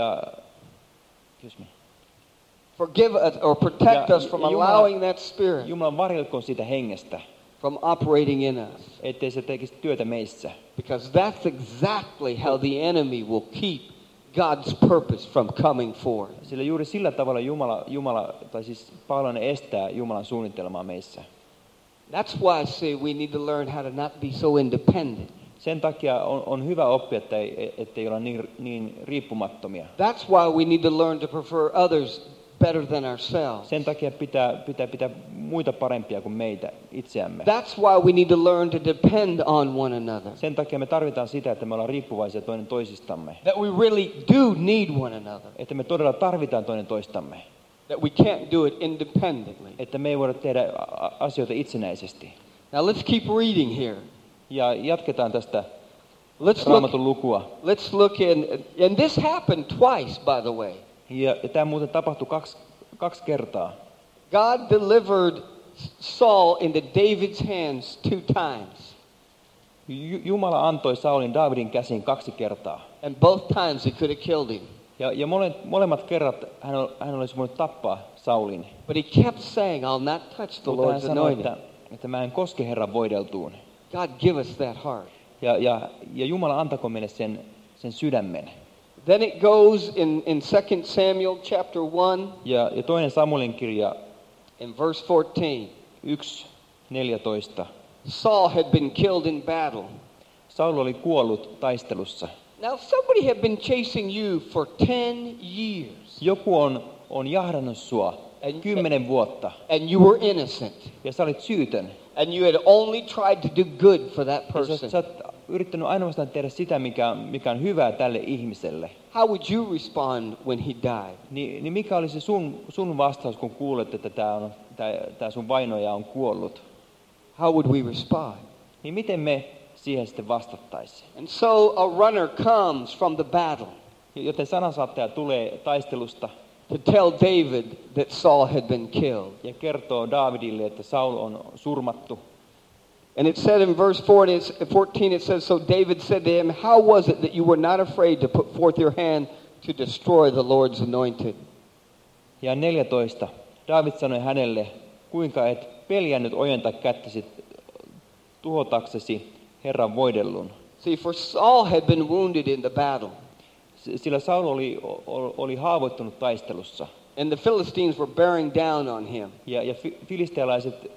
Forgive us or protect us from allowing that spirit Jumala varjelkoon siitä hengestä, from operating in us. ettei se tekisi työtä meissä. Because that's exactly how the enemy will keep God's purpose from coming forth. Sillä juuri sillä tavalla Jumala tai siis paholainen estää Jumalan suunnitelmaa meissä. That's why I say we need to learn how to not be so independent. Sen takia on hyvä oppia, ettei olla niin riippumattomia. That's why we need to learn to prefer others better than ourselves. Sen takia pitää muita parempia kuin meitä itseämme. That's why we need to learn to depend on one another. Sen takia me tarvitaan sitä, että me ollaan riippuvaisia toinen toisistamme. That we really do need one another. Että me todella tarvitaan toinen toistamme. That we can't do it independently. Että me ei voida tehdä asioita itsenäisesti. Now let's keep reading here. Ja jatketaan tästä Raamatun lukua. Let's look in, and this happened twice, by the way. Ja tämä muuten tapahtui kaksi kertaa. God delivered Saul into David's hands 2 times. Jumala antoi Saulin Daavidin käsiin 2 kertaa. And both times he could have killed him. Ja molemmat kerrat hän olisi voinut tappaa Saulin. But he kept saying, I'll not touch the Lord's anointed. Että mä en koske Herran voideltuun. God give us that heart. Ja Jumala antako meille sen sydämen. Then it goes in 2 Samuel chapter 1. Ja toinen Samuelin kirja in verse 14. 1:14. Saul had been killed in battle. Saul oli kuollut taistelussa. Now somebody had been chasing you for 10 years. Joku on jahdannut sua 10 vuotta. And you were innocent. Ja sä olit syytön. And you had only tried to do good for that person. Sä oot yrittänyt ainoastaan tehdä sitä, mikä on hyvää tälle ihmiselle. How would you respond when he died? Niin mikä oli se sun vastaus, kun kuulet, että tää sun vainoja on kuollut? How would we respond? Niin miten me siihen sitten vastattaisiin? And so a runner comes from the battle. Joten sanansaattaja tulee taistelusta. to tell David that Saul had been killed. ja kertoo Daavidille, että Saul on surmattu. And it said in verse 14, it says, so David said to him, how was it that you were not afraid to put forth your hand to destroy the Lord's anointed? Ja 14. Daavid sanoi hänelle, kuinka et peljännyt ojentaa kättäsi tuhotaksesi Herran voidellun. See, for Saul had been wounded in the battle. Sillä Saul oli haavoittunut taistelussa. And the Philistines were bearing down on him. Ja filistealaiset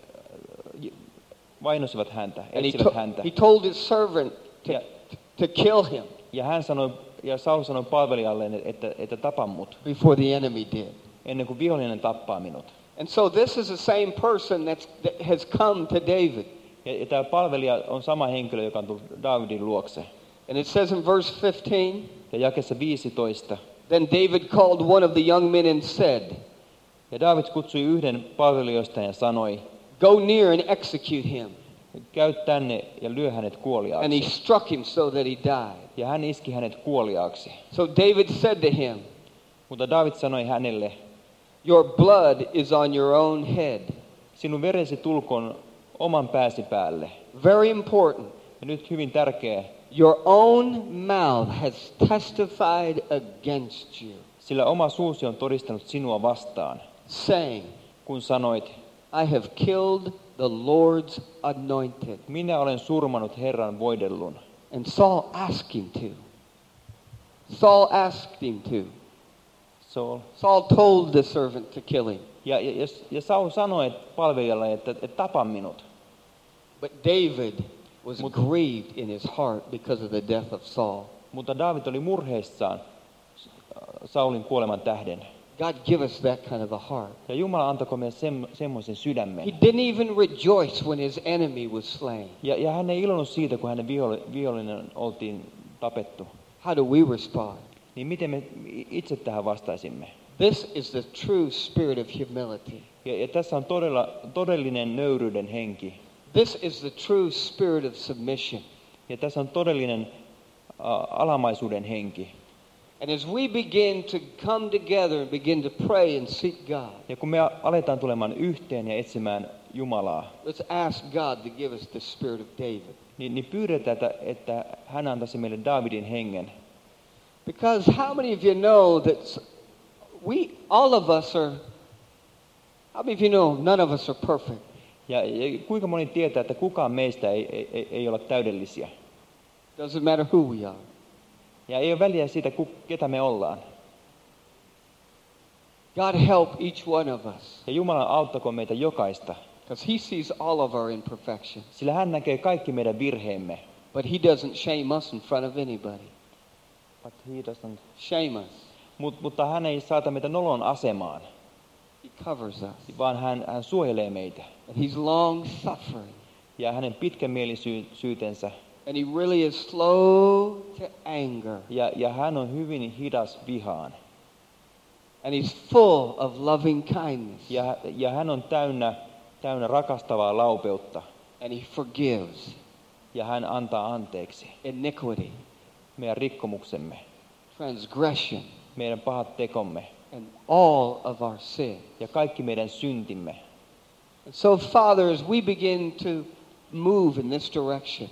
vainosivat häntä, And etsivät häntä. he told his servant to kill him Ja Saul sanoi palvelijalleen, että tapa mut, before the enemy did. ennen kuin vihollinen tappaa minut. And so this is the same person that has come to David. Ja tämä palvelija on sama henkilö, joka on tullut Daavidin luokse. And it says in verse 15, Ja jakeessa 15. then David called one of the young men and said, Ja Daavid kutsui yhden palvelijoista ja sanoi, go near and execute him. käy tänne ja lyö hänet And he kuoliaaksi. struck him so that he died. Ja hän iski hänet kuoliaaksi. So David said to him, Mutta Daavid sanoi hänelle, your blood is on your own head. sinun veresi tulkoon oman pääsi päälle. Very important. Ja nyt hyvin tärkeä, Your own mouth has testified against you, sillä oma suusi on todistanut sinua vastaan, saying, kun sanoit, I have killed the Lord's anointed. minä olen surmanut Herran voidellun. And Saul asked him to. Saul asked him to. Saul told the servant to kill him. Ja Saul sanoi palvelijalle, että tapa minut. But David was grieved in his heart because of the death of Saul. Mutta Daavid oli murheissaan Saulin kuoleman tähden. God give us that kind of a heart. Ja Jumala antako meille semmoisen sydämen. He didn't even rejoice when his enemy was slain. Ja hän ei ilonnut siitä, kun hänen vihollinen oltiin tapettu. How do we respond? Niin miten me itse tähän vastaisimme? This is the true spirit of humility. Ja tässä on todellinen nöyryyden henki. This is the true spirit of submission. Ja tässä on todellinen alamaisuuden henki. And as we begin to come together and begin to pray and seek God, ja kun me aletaan tulemaan yhteen ja etsimään Jumalaa, let's ask God to give us the spirit of David. niin pyydetään, että hän antaisi meille Daavidin hengen. Because how many of you know that all of us are, how many of you know none of us are perfect? Ja kuinka moni tietää, että kukaan meistä ei ole täydellisiä. Doesn't matter who we are. Ja ei ole väliä siitä, ketä me ollaan. God help each one of us. Ja Jumala auttakoon meitä jokaista. Because he sees all of our imperfections. Sillä hän näkee kaikki meidän virheemme. But he doesn't shame us in front of anybody. But he doesn't shame us. Mutta hän ei saata meitä nolon asemaan. He covers us. Vaan hän suojelee meitä. And he's long suffering. Ja hänen pitkämielisyytensä. And he really is slow to anger. Ja hän on hyvin hidas vihaan. And he's full of loving kindness. Ja hän on täynnä rakastavaa laupeutta. And he forgives. Ja hän antaa anteeksi. Iniquity. Meidän rikkomuksemme. Transgression. Meidän pahat tekomme. And all of our sin. Ja kaikki meidän syntimme. And so, Father, as we begin to move in this direction,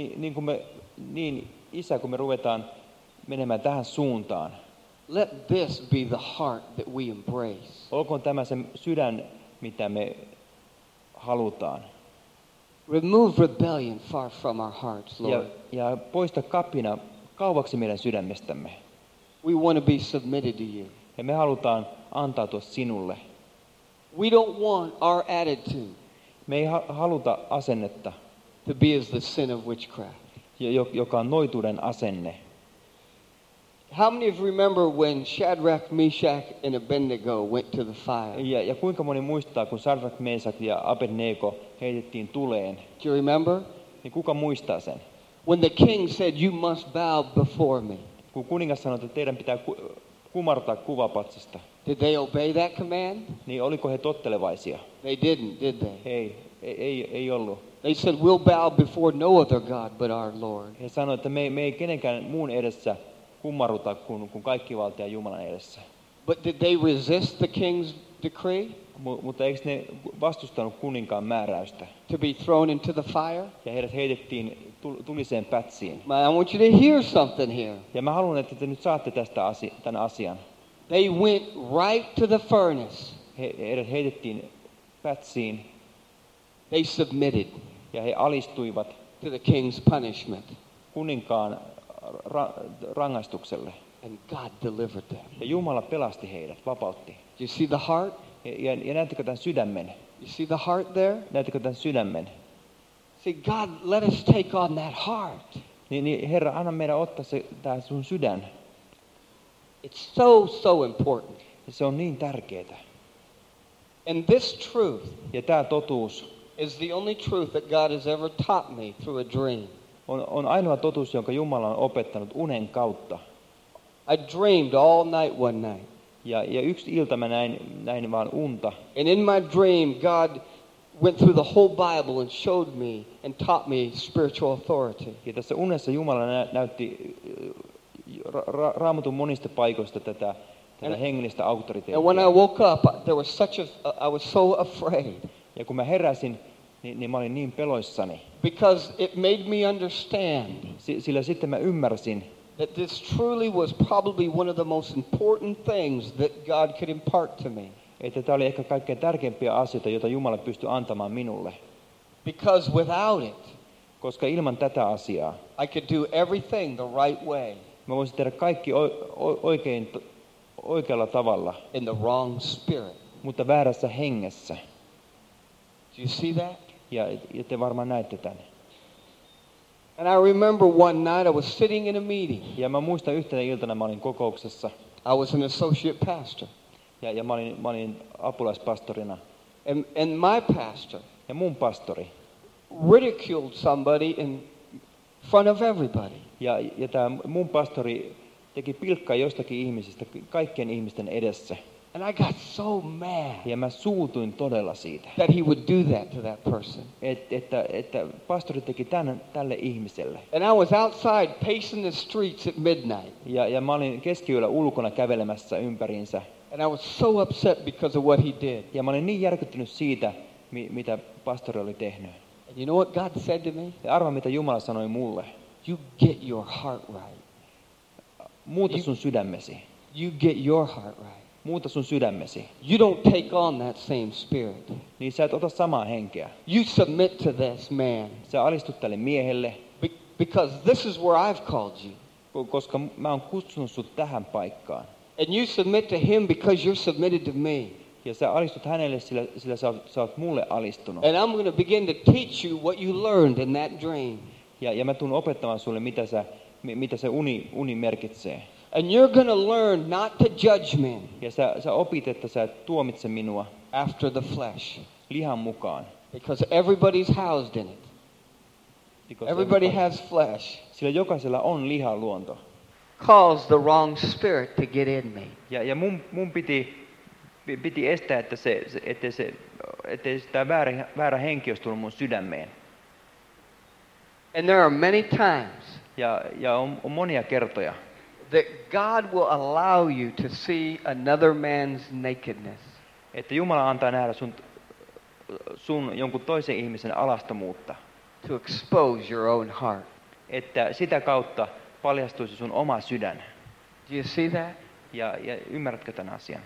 Isä, kun me ruvetaan menemään tähän suuntaan, let this be the heart that we embrace. Olkoon tämä se sydän, mitä me halutaan. Remove rebellion far from our hearts, Lord. Ja poista kapina kauaksi meidän sydämestämme. We want to be submitted to you. Ja me halutaan antautua sinulle. We don't want our attitude. Me ei haluta asennetta, to be as the sin of witchcraft. Joka on noituuden asenne. How many of you remember when Shadrach, Meshach, and Abednego went to the fire? Ja kuinka moni muistaa, kun Shadrach, Meshach ja Abednego heitettiin tuleen? Do you remember? Niin kuka muistaa sen? When the king said, "You must bow before me." Kun kuningas sanoi, että teidän pitää kumartaa kuvapatsasta. Did they obey that command? Niin oliko he tottelevaisia? They didn't, did they? Ei ollut. They said, "We'll bow before no other God but our Lord." He sanoivat, että me ei kenenkään muun edessä kumarruta kuin kaikkivaltiaan Jumalan edessä. But did they resist the king's decree Mutta eikö ne vastustanut kuninkaan määräystä? to be thrown into the fire? Ja heidät heitettiin tuliseen pätsiin. I want you to hear something here. Ja mä haluan, että te nyt saatte tästä tämän asian. They went right to the furnace. Heidät heitettiin pätsiin. They submitted Ja he alistuivat to the king's punishment. kuninkaan rangaistukselle. And God delivered them. Ja Jumala pelasti heidät, vapautti. You see the heart? Ja näettekö tämän sydämen? You see the heart there? Näettekö tämän sydämen? See, God, let us take on that heart. Niin Herra, anna meidän ottaa tämä sun sydän. It's so important. Ja se on niin tärkeää. And this truth Ja tämä totuus is the only truth that God has ever taught me through a dream. on ainoa totuus, jonka Jumala on opettanut unen kautta. I dreamed all night one night. Ja yksi ilta mä näin vaan unta. And in my dream, God went through the whole Bible and showed me and taught me spiritual authority. Ja tässä unessa Jumala näytti Raamatun monista paikoista tätä hengellistä auktoriteettia. And when I woke up, there was I was so afraid. Ja kun mä heräsin, niin mä olin niin peloissani. Because it made me understand Sillä sitten mä ymmärsin, that this truly was probably one of the most important things that God could impart to me. Että tämä oli ehkä kaikkein tärkeimpiä asioita, joita Jumala pystyi antamaan minulle. Because without it, Koska ilman tätä asiaa I could do everything the right way mä voisin tehdä kaikki oikealla tavalla, in the wrong spirit. mutta väärässä hengessä. Do you see that? Ja te varmaan näette tämän. And I remember one night I was sitting in a meeting. Ja mä muistan yhtenä iltana mä olin kokouksessa. I was an associate pastor. Ja mä olin apulaispastorina. And my pastor Ja mun pastori. ridiculed somebody in front of everybody. Ja tämä mun pastori teki pilkkaa jostakin ihmisistä kaikkien ihmisten edessä. And I got so mad Ja mä suutuin todella siitä. that he would do that to that person. Että pastori teki tälle ihmiselle. And I was outside pacing the streets at midnight. Ja mä olin keskiyöllä ulkona kävelemässä ympäriinsä. And I was so upset because of what he did. Ja mä olin niin järkyttynyt siitä, mitä pastori oli tehnyt. And you know what God said to me? Ja arva, mitä Jumala sanoi mulle. You get your heart right. Muuta sun sydämesi. You get your heart right. Muuta sun sydämesi. You don't take on that same spirit. Niin sä et ota samaa henkeä. You submit to this man. Sä alistut tälle miehelle. Because this is where I've called you. Koska mä oon kutsunut sut tähän paikkaan. And you submit to him because you're submitted to me. Ja sä alistut hänelle, sillä sä oot mulle alistunut. And I'm going to begin to teach you what you learned in that dream. Ja mä tuun opettamaan sulle, mitä se uni merkitsee. And you're going to learn not to judge men. Ja sä opit, että sä et tuomitse minua after the flesh. lihan mukaan. Because everybody's housed in it. Everybody has flesh. Sillä jokaisella on lihaluonto. Caused the wrong spirit to get in me. Ja mun piti estää, ettei sitä väärä henki olisi tullut mun sydämeen. And there are many times Ja on monia kertoja, that God will allow you to see another man's nakedness. että Jumala antaa nähdä sun jonkun toisen ihmisen alastomuutta. To expose your own heart. Että sitä kautta paljastuisi sun oma sydän. Do you see that? Ja ymmärrätkö tämän asian?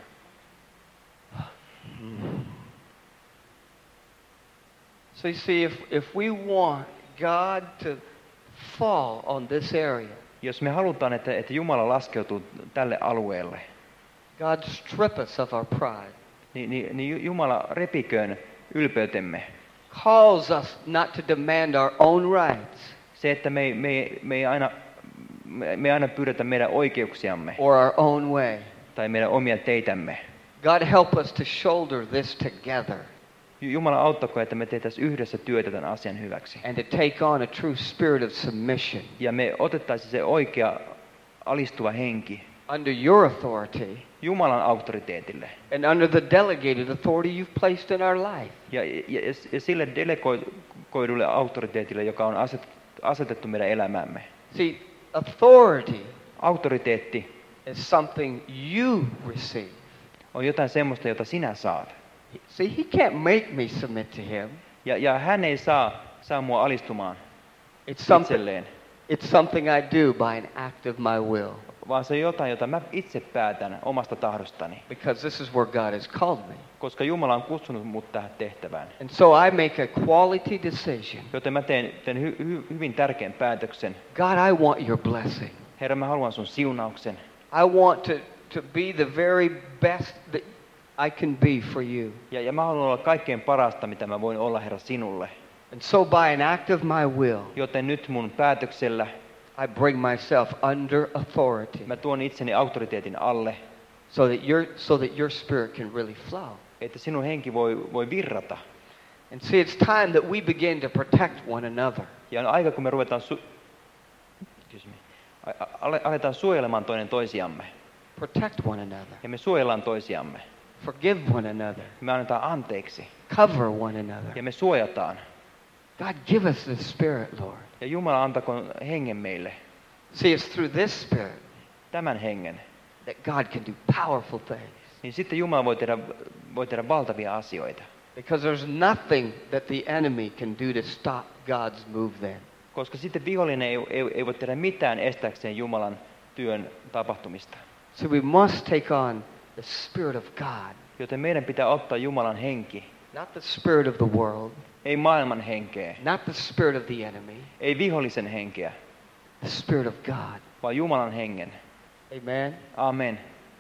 So you see, if we want God to fall on this area, Jos me halutaan, että Jumala laskeutuu tälle alueelle, God strip us of our pride. niin Jumala repiköön ylpeytemme. Calls us not to demand our own rights. Se, että me ei aina pyydetä meidän oikeuksiamme Or our own way. tai meidän omia teitämme. God help us to shoulder this together. Jumala auttakoon, että me tehtäisiin yhdessä työtä tämän asian hyväksi. And to take on a true spirit of submission. Ja me otettaisiin se oikea alistuva henki Under your authority. Jumalan auktoriteetille. And under the delegated authority you've placed in our life. Ja sille delegoidulle auktoriteetille, joka on asetettu meidän elämäämme. See, authority Auktoriteetti is something you receive. on jotain semmoista, jota sinä saat. See, he can't make me submit to him. Ja hän ei saa mua alistumaan It's itselleen, something I do by an act of my will. vaan se on jotain, jota mä itse päätän omasta tahdostani. Because this is where God has called me. Koska Jumala on kutsunut mut tähän tehtävään. And so I make a quality decision. Joten mä teen hyvin tärkeän päätöksen. God, I want your blessing. Herra, mä haluan sun siunauksen. I want to be the very best that I can be for you. Ja mä haluan olla kaikkein parasta, mitä mä voin olla, Herra, sinulle. And so by an act of my will, Joten nyt mun päätöksellä I bring myself under authority mä tuon itseni auktoriteetin alle, so that your spirit can really flow. että sinun henki voi virrata. And see, it's time that we begin to protect one another. Ja on aika, kun me ruvetaan aletaan suojelemaan toinen toisiamme. Protect one another. Ja me suojellaan toisiamme. Forgive one another. Me annetaan anteeksi. Cover one another. Ja me suojataan. God, give us the Spirit, Lord. Ja Jumala antakoon hengen meille. See, it's through this Spirit Tämän hengen. that God can do powerful things. Niin sitten Jumala voi tehdä valtavia asioita. Because there's nothing that the enemy can do to stop God's move then. Koska sitten vihollinen ei voi tehdä mitään estääkseen Jumalan työn tapahtumista. So we must take on the Spirit of God. Joten meidän pitää ottaa Jumalan henki. Not the spirit of the world. Ei maailman henkeä. Not the spirit of the enemy. Ei vihollisen henkeä. The Spirit of God. Vaan Jumalan hengen. Amen. Amen.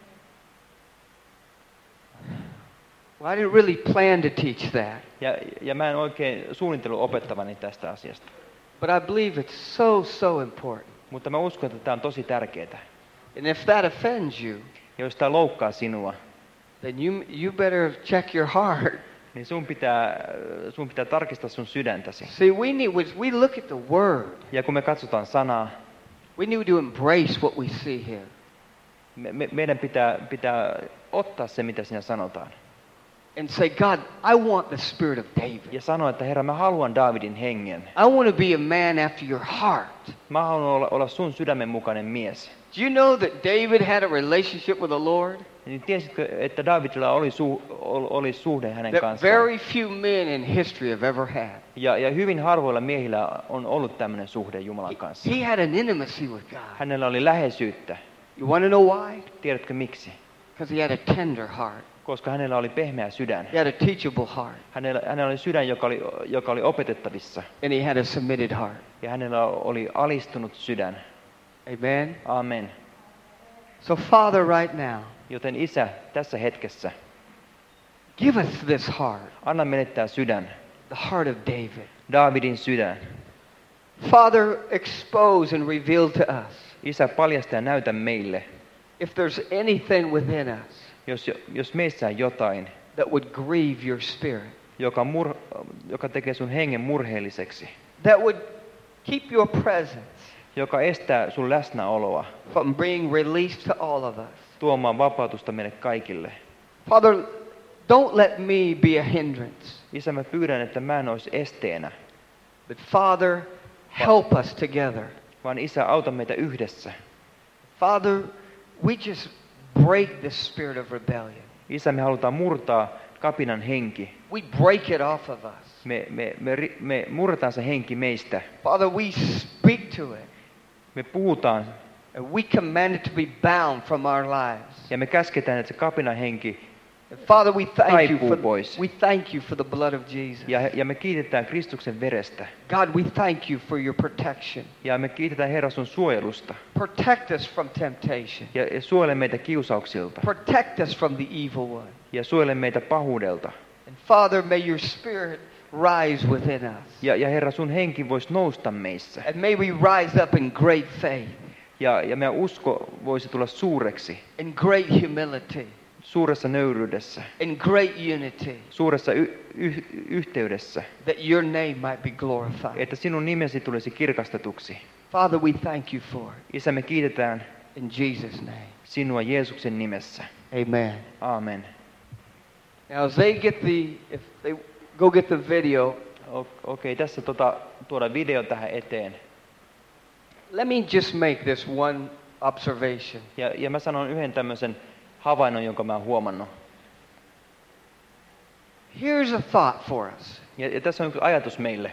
Well, I didn't really plan to teach that. Ja mä en oikein suunnitellut opettavani tästä asiasta. But I believe it's so important. Mutta mä uskon, että tämä on tosi tärkeää. And if that offends you, Ja jos tämä loukkaa sinua, then you better check your heart. niin sun pitää tarkistaa sun sydäntäsi. See, when we look at the Word, Ja kun me katsotaan sanaa, we need to embrace what we see here. meidän pitää ottaa se, mitä siinä sanotaan. And say, God, I want the spirit of David. Ja sanoa, että Herra, mä haluan Daavidin hengen. I want to be a man after your heart. Mä haluan olla sun sydämen mukainen mies. Do you know that David had a relationship with the Lord? Niin tiesitkö, että Daavidilla oli suhde hänen That kanssaan? very few men in history have ever had. Ja hyvin harvoilla miehillä on ollut tämmöinen suhde Jumalan kanssa. He had an intimacy with God. Hänellä oli läheisyyttä. You want to know why? Tiedätkö miksi? Because he had a tender heart. Koska hänellä oli pehmeä sydän. He had a teachable heart. Hänellä oli sydän, joka oli opetettavissa. And he had a submitted heart. Ja hänellä oli alistunut sydän. Amen. Amen. So Father, right now, Joten Isä, tässä hetkessä, give us this heart, anna meille tämä sydän. the heart of David. Daavidin sydän. Father, expose and reveal to us Isä, paljasta ja näytä meille, if there's anything within us jos meissä on jotain, that would grieve your spirit, joka tekee sun hengen murheelliseksi, that would keep your presence joka estää sun läsnäoloa, from being released to all of us. tuomaan vapautusta meille kaikille. Father, don't let me be a hindrance, Isä, mä pyydän, että mä en olisi esteenä, but Father, help us together. vaan Isä, auta meitä yhdessä. Father, we just break the spirit of rebellion. Isä, me halutaan murtaa kapinan henki. We break it off of us. Me murretaan se henki meistä. Father, we speak to it. Me puhutaan And we command it to be bound from our lives. ja me käsketään, että se kapinan henki And Father, we thank you for the blood of Jesus. ja me kiitetään Kristuksen verestä. God, we thank you for your protection. Ja me kiitetään Herra sun suojelusta. Protect us from temptation. Ja suojele meitä kiusauksilta. Protect us from the evil one. Ja suojele meitä pahuudelta. And Father, may your spirit rise within us. Ja Herra, sun henki voisi nousta meissä. And may we rise up in great faith, Ja meidän usko voisi tulla suureksi. in great humility, Suuressa nöyryydessä. in great unity, Suuressa yhteydessä. that your name might be glorified. Että sinun nimesi tulisi kirkastetuksi. Father, we thank you for it. Isä, me kiitetään In Jesus' name. sinua Jeesuksen nimessä. Amen. Amen. Now, if they go get the video, Okei, tässä tuoda video tähän eteen. let me just make this one observation. Ja mä sanon yhden tämmöisen havainnon, jonka mä oon huomannut. Here's a thought for us. Ja tässä on yksi ajatus meille.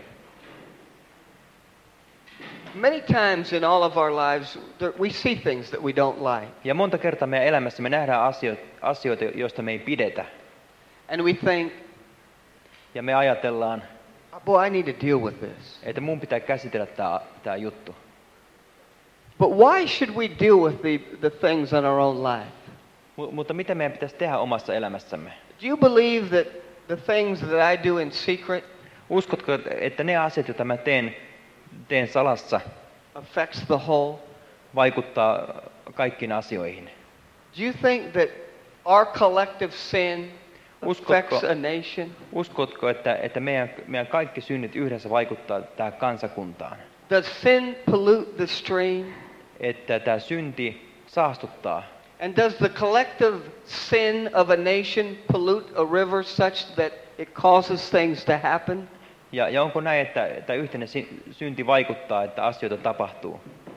Many times in all of our lives, we see things that we don't like. Ja monta kertaa meidän elämässä me nähdään asioita, joista me ei pidetä. And we think, Ja me ajatellaan, boy, I need to deal with this. että mun pitää käsitellä tää juttu. But why should we deal with the things in our own life? Mutta mitä meidän pitäisi tehdä omassa elämässämme? Do you believe that the things that I do in secret Uskotko, että ne asiat, joita mä teen salassa, affects the whole? vaikuttaa kaikkiin asioihin? Do you think that our collective sin affects a nation? Uskotko, että meidän kaikki synnit yhdessä vaikuttaa tähän kansakuntaan? Does sin pollute the stream? Että tämä synti saastuttaa. And does the collective sin of a nation pollute a river such that it causes things to happen? Ja onko näin, että yhteinen synti vaikuttaa, että asioita tapahtuu?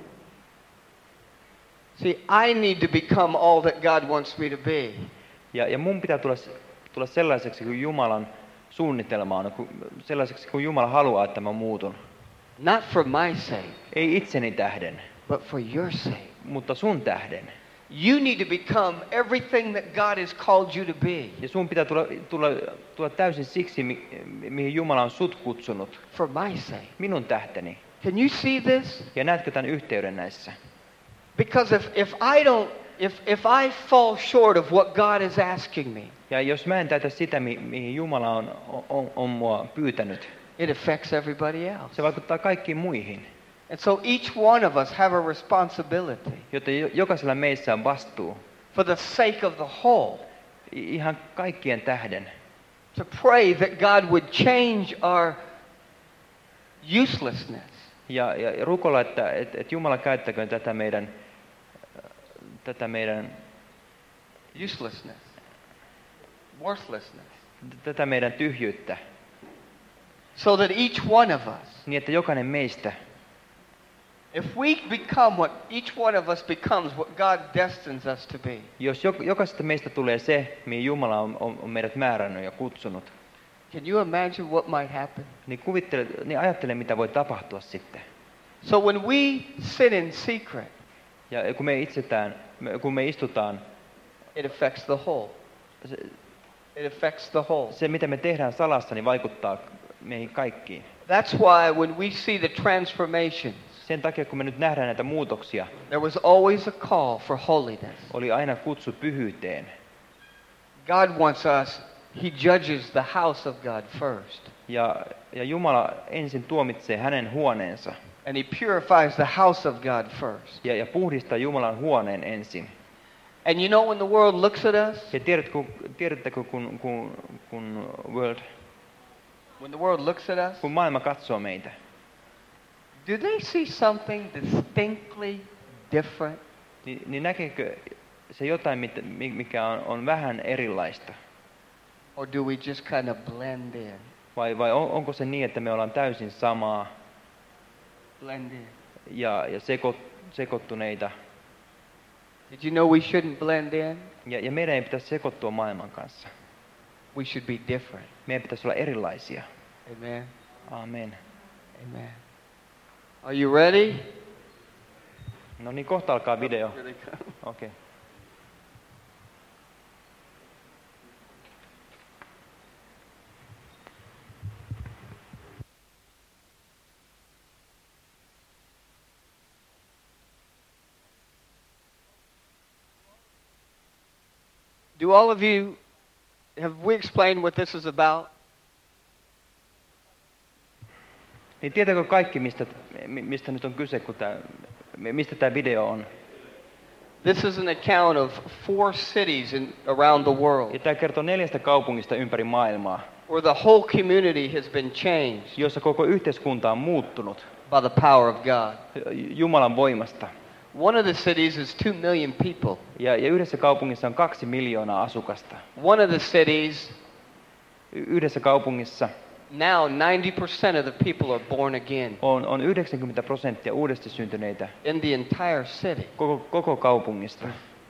See, I need to become all that God wants me to be. Ja mun pitää tulla sellaiseksi kuin Jumalan suunnitelma on, sellaiseksi kuin Jumala haluaa, että mä muutun. Not for my sake, Ei itseni tähden, but for your sake. mutta sun tähden. You need to become everything that God has called you to be. Ja sun pitää tulla täysin siksi, mihin Jumala on sut kutsunut. For my sake. Minun tähteni. Can you see this? Ja näetkö tämän yhteyden näissä? Because if I fall short of what God is asking me, Ja jos mä en täytä sitä, mihin Jumala on mua pyytänyt, it affects everybody else. se vaikuttaa kaikkiin muihin. And so each one of us have a responsibility Joten jokaisella meissä on vastuu. for the sake of the whole Ihan kaikkien tähden. to pray that God would change our uselessness Ja rukoilla, että Jumala käyttäköön tätä meidän uselessness, worthlessness, tätä meidän tyhjyyttä, so that each one of us, niin että jokainen meistä, if we become what each one of us becomes what God destines us to be, jos jokaisesta meistä tulee se, mihin Jumala on meidät määrännyt ja kutsunut, can you imagine what might happen? niin ajattele, mitä voi tapahtua sitten. So when we sit in secret, Ja kun me istutaan, it affects the whole. It affects the whole. se mitä me tehdään salassa, niin vaikuttaa meihin kaikkiin. That's why when we see the transformations, Sen takia, kun me nyt nähdään näitä muutoksia, there was always a call for holiness. oli aina kutsu pyhyyteen. God wants us, He judges the house of God first. Ja Jumala ensin tuomitsee hänen huoneensa. And He purifies the house of God first. Ja puhdistaa Jumalan huoneen ensin. And you know when the world looks at us, Ja tiedättekö when the world looks at us, kun maailma katsoo meitä, do they see something distinctly different? niin näkeekö se jotain, mikä on vähän erilaista? Or do we just kind of blend in? Vai onko se niin, että me ollaan täysin samaa Blend in. ja sekoittuneita? Did you know we shouldn't blend in? Ja meidän ei pitäisi sekoittua maailman kanssa. We should be different. Meidän pitäisi olla erilaisia. Amen. Amen. Amen. Are you ready? No niin, kohta alkaa video. Here they come. Okei. Do all of you, have we explained what this is about? Niin tietääkö kaikki, mistä nyt on kyse, mistä tämä video on? This is an account of 4 cities around the world Ja tämä kertoo 4 kaupungista ympäri maailmaa, where the whole community has been changed jossa koko yhteiskunta on muuttunut by the power of God. Jumalan voimasta. One of the cities is 2 million people. Ja yhdessä kaupungissa on 2 miljoonaa asukasta. One of the cities Yhdessä kaupungissa Now 90% of the people are born again on 90% uudesti syntyneitä in the entire city. koko kaupungista.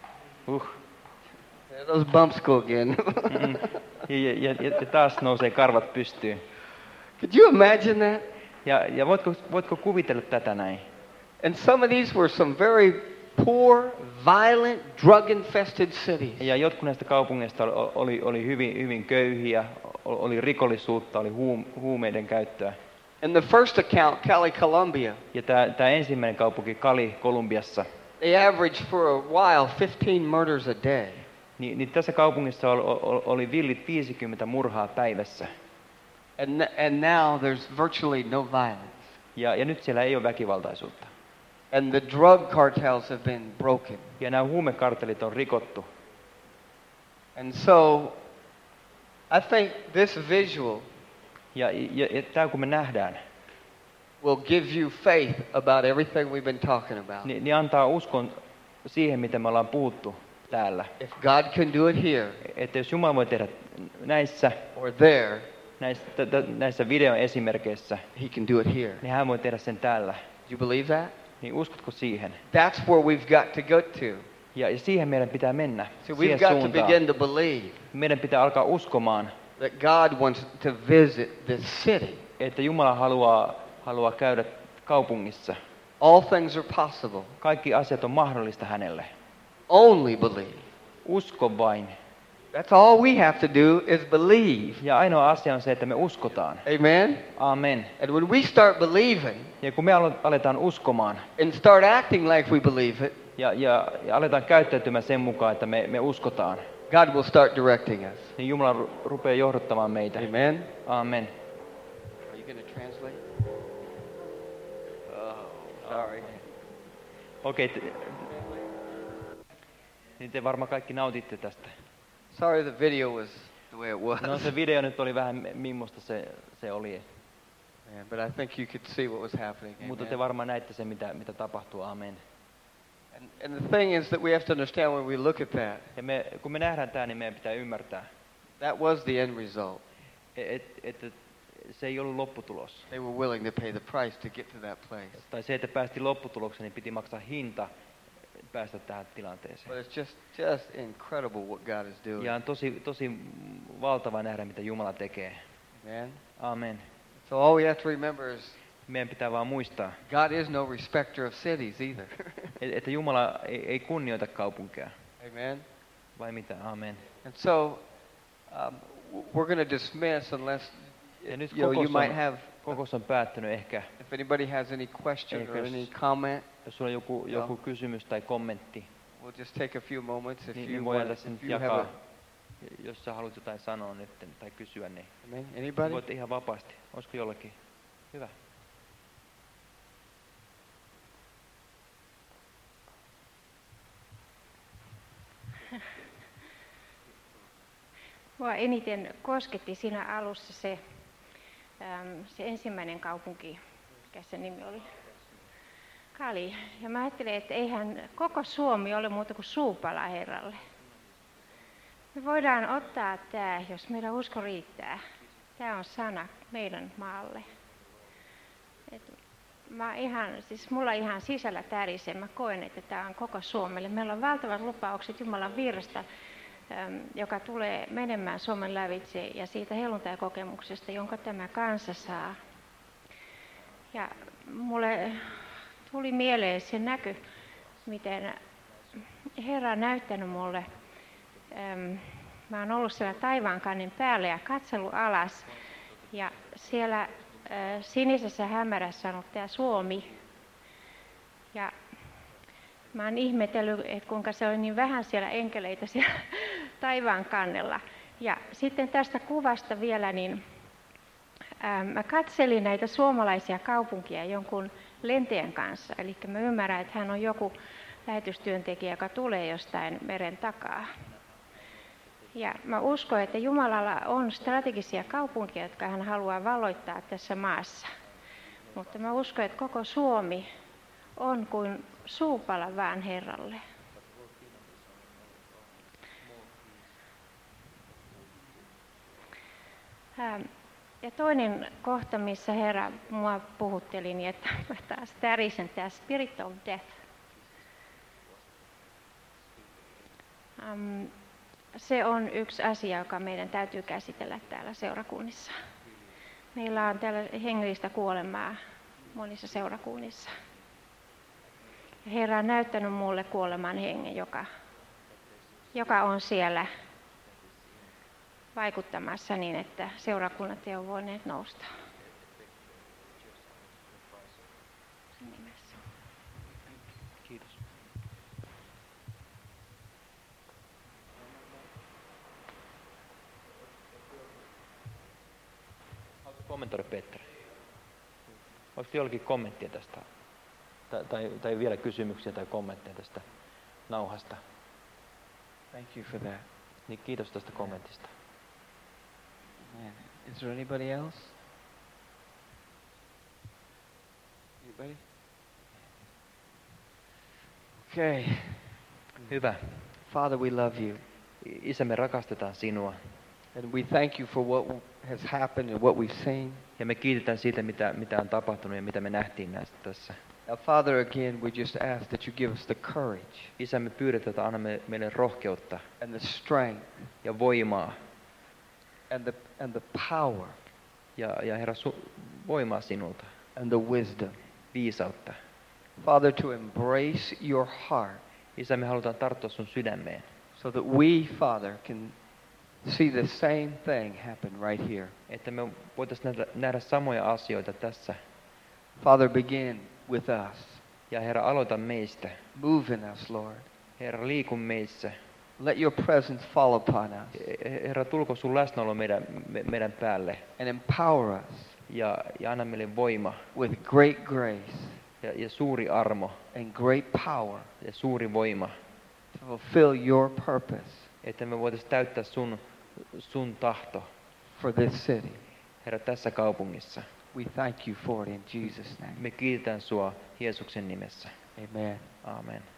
There those bumps go again. Ja taas nousee karvat pystyyn. Could you imagine that? Ja voitko kuvitella tätä näin? And some of these were some very poor, violent, drug-infested cities. Ja jotkut näistä kaupungeista oli hyvin köyhiä, oli rikollisuutta, oli huumeiden käyttöä. And the first account, Cali, Colombia, Ja tämä ensimmäinen kaupunki Cali, Kolumbiassa, they averaged for a while 15 murders a day. niin tässä kaupungissa oli villit 50 murhaa päivässä. And now there's virtually no violence. Ja nyt siellä ei ole väkivaltaisuutta. And the drug cartels have been broken. Ja nämä huumekartelit on rikottu. And so I think this visual Ja tämä kun me nähdään, will give you faith about everything we've been talking about. niin antaa uskon siihen, mitä me ollaan puhuttu täällä. If God can do it here Että jos Jumala voi tehdä näissä or there, näissä videon esimerkkeissä, He can do it here. niin hän voi tehdä sen täällä. Do you believe that? Niin uskotko siihen? That's where we've got to go to. Ja siihen meidän pitää mennä. So we've Siihen got to suuntaan. begin to believe Meidän pitää alkaa uskomaan, that God wants to visit this city. että Jumala haluaa käydä kaupungissa. All things are possible. Kaikki asiat on mahdollista hänelle. Only believe. Usko vain. That's all we have to do is believe. Ja ainoa asia on se, että me uskotaan. Amen? Amen. And when we start believing Ja kun me aletaan uskomaan and start acting like we believe it, ja aletaan käyttäytymään sen mukaan, että me uskotaan, God will start directing us. niin Jumala rupeaa johdattamaan meitä. Amen? Amen. Are you going to translate? Oh, sorry. Okei, niin te varmaan kaikki nautitte tästä. Sorry the video was the way it was. No se video nyt oli vähän millaista se oli. Yeah, but I think you could see what was happening. Mutta Amen. te varmaan näitte sen, mitä tapahtuu. Amen. And the thing is that we have to understand when we look at that, Ja kun me nähdään tämä, niin meidän pitää ymmärtää, that was the end result. että se ei ollut lopputulos. They were willing to pay the price to get to that place. Tai se, että päästiin lopputulokseen, niin piti maksaa hinta päästä tähän tilanteeseen. But it's just incredible what God is doing. Ja on tosi valtava nähdä, mitä Jumala tekee. Amen. Amen. So all we have to remember is Meidän pitää vaan muistaa, God is no respecter of cities either. että Jumala ei kunnioita kaupunkeja. Amen. Vai mitä? Amen. And so we're going to dismiss unless Ja nyt you might have, kokous on päättynyt ehkä. if anybody has any question or Ehkä any comment, Jos sulla on joku kysymys tai kommentti, we'll just take a few moments if niin you voidaan want. tässä nyt If you have jakaa. a, Jos sä haluat jotain sanoa nyt tai kysyä, niin amen. Anybody? voit ihan vapaasti. Olisiko jollakin? Hyvä. Mua eniten kosketti siinä alussa se ensimmäinen kaupunki, mikä se nimi oli? Cali. Ja mä ajattelin, että eihän koko Suomi ole muuta kuin suupala Herralle. Me voidaan ottaa tämä, jos meidän usko riittää. Tämä on sana meidän maalle. Mulla ihan sisällä tärisee. Mä koen, että tämä on koko Suomelle. Meillä on valtavat lupaukset Jumalan virrasta, joka tulee menemään Suomen lävitse ja siitä helluntaikokemuksesta, jonka tämä kansa saa. Ja mulle tuli mieleen se näky, miten Herra on näyttänyt mulle. Mä oon ollut siellä taivaankannen päällä ja katsellut alas. Ja siellä sinisessä hämärässä on ollut tämä Suomi. Ja mä oon ihmetellyt, että kuinka se oli niin vähän siellä enkeleitä siellä taivaan kannella. Ja sitten tästä kuvasta vielä, niin mä katselin näitä suomalaisia kaupunkia jonkun lentäjän kanssa. Eli mä ymmärrän, että hän on joku lähetystyöntekijä, joka tulee jostain meren takaa. Ja mä uskon, että Jumalalla on strategisia kaupunkia, jotka hän haluaa valloittaa tässä maassa. Mutta mä uskon, että koko Suomi on kuin suupala vaan Herralle. Ja toinen kohta, missä Herra mua puhutteli, niin että mä taas tärisen, tämä spirit of death. Se on yksi asia, joka meidän täytyy käsitellä täällä seurakunnissa. Meillä on täällä hengellistä kuolemaa monissa seurakunnissa. Herra on näyttänyt mulle kuoleman hengen, joka on siellä vaikuttamassa niin, että seurakunnat ei ole voineet nousta. Kiitos. Haluatko kommentoida, Petteri? Onko jollakin kommenttia tästä? Tai vielä kysymyksiä tai kommentteja tästä nauhasta? Thank you for that. Niin kiitos tästä kommentista. Man, is there anybody else? Anybody? Okay. Hyvä. Father, we love you. Isä, me rakastetaan sinua. And we thank you for what has happened and what we've seen. Ja me kiitetään siitä, mitä on tapahtunut ja mitä me nähtiin näistä tässä. Now, Father, again, we just ask that you give us the courage Isä, me pyydetään, että anna meille rohkeutta and the strength ja voimaa. and the power Ja Herra, voimaa sinulta. and the wisdom. Viisautta. Father, to embrace your heart Isä, me halutaan tarttua sun sydämeen. so that we, Father, can see the same thing happen right here. Että me voitaisiin nähdä samoja asioita tässä. Father, begin with us. Ja Herra, aloita meistä. Move in us, Lord. Herra, liiku meissä. Let your presence fall upon us Herra, tulko sun läsnäolo meidän päälle. and empower us Ja anna meille voima with great grace ja suuri armo and great power ja suuri voima. to fulfill your purpose Että me voitaisiin täyttää sun tahto. for this city. Herra, tässä kaupungissa. We thank you for it in Jesus' name. Me kiitetään sua Jeesuksen nimessä. Amen. Aamen.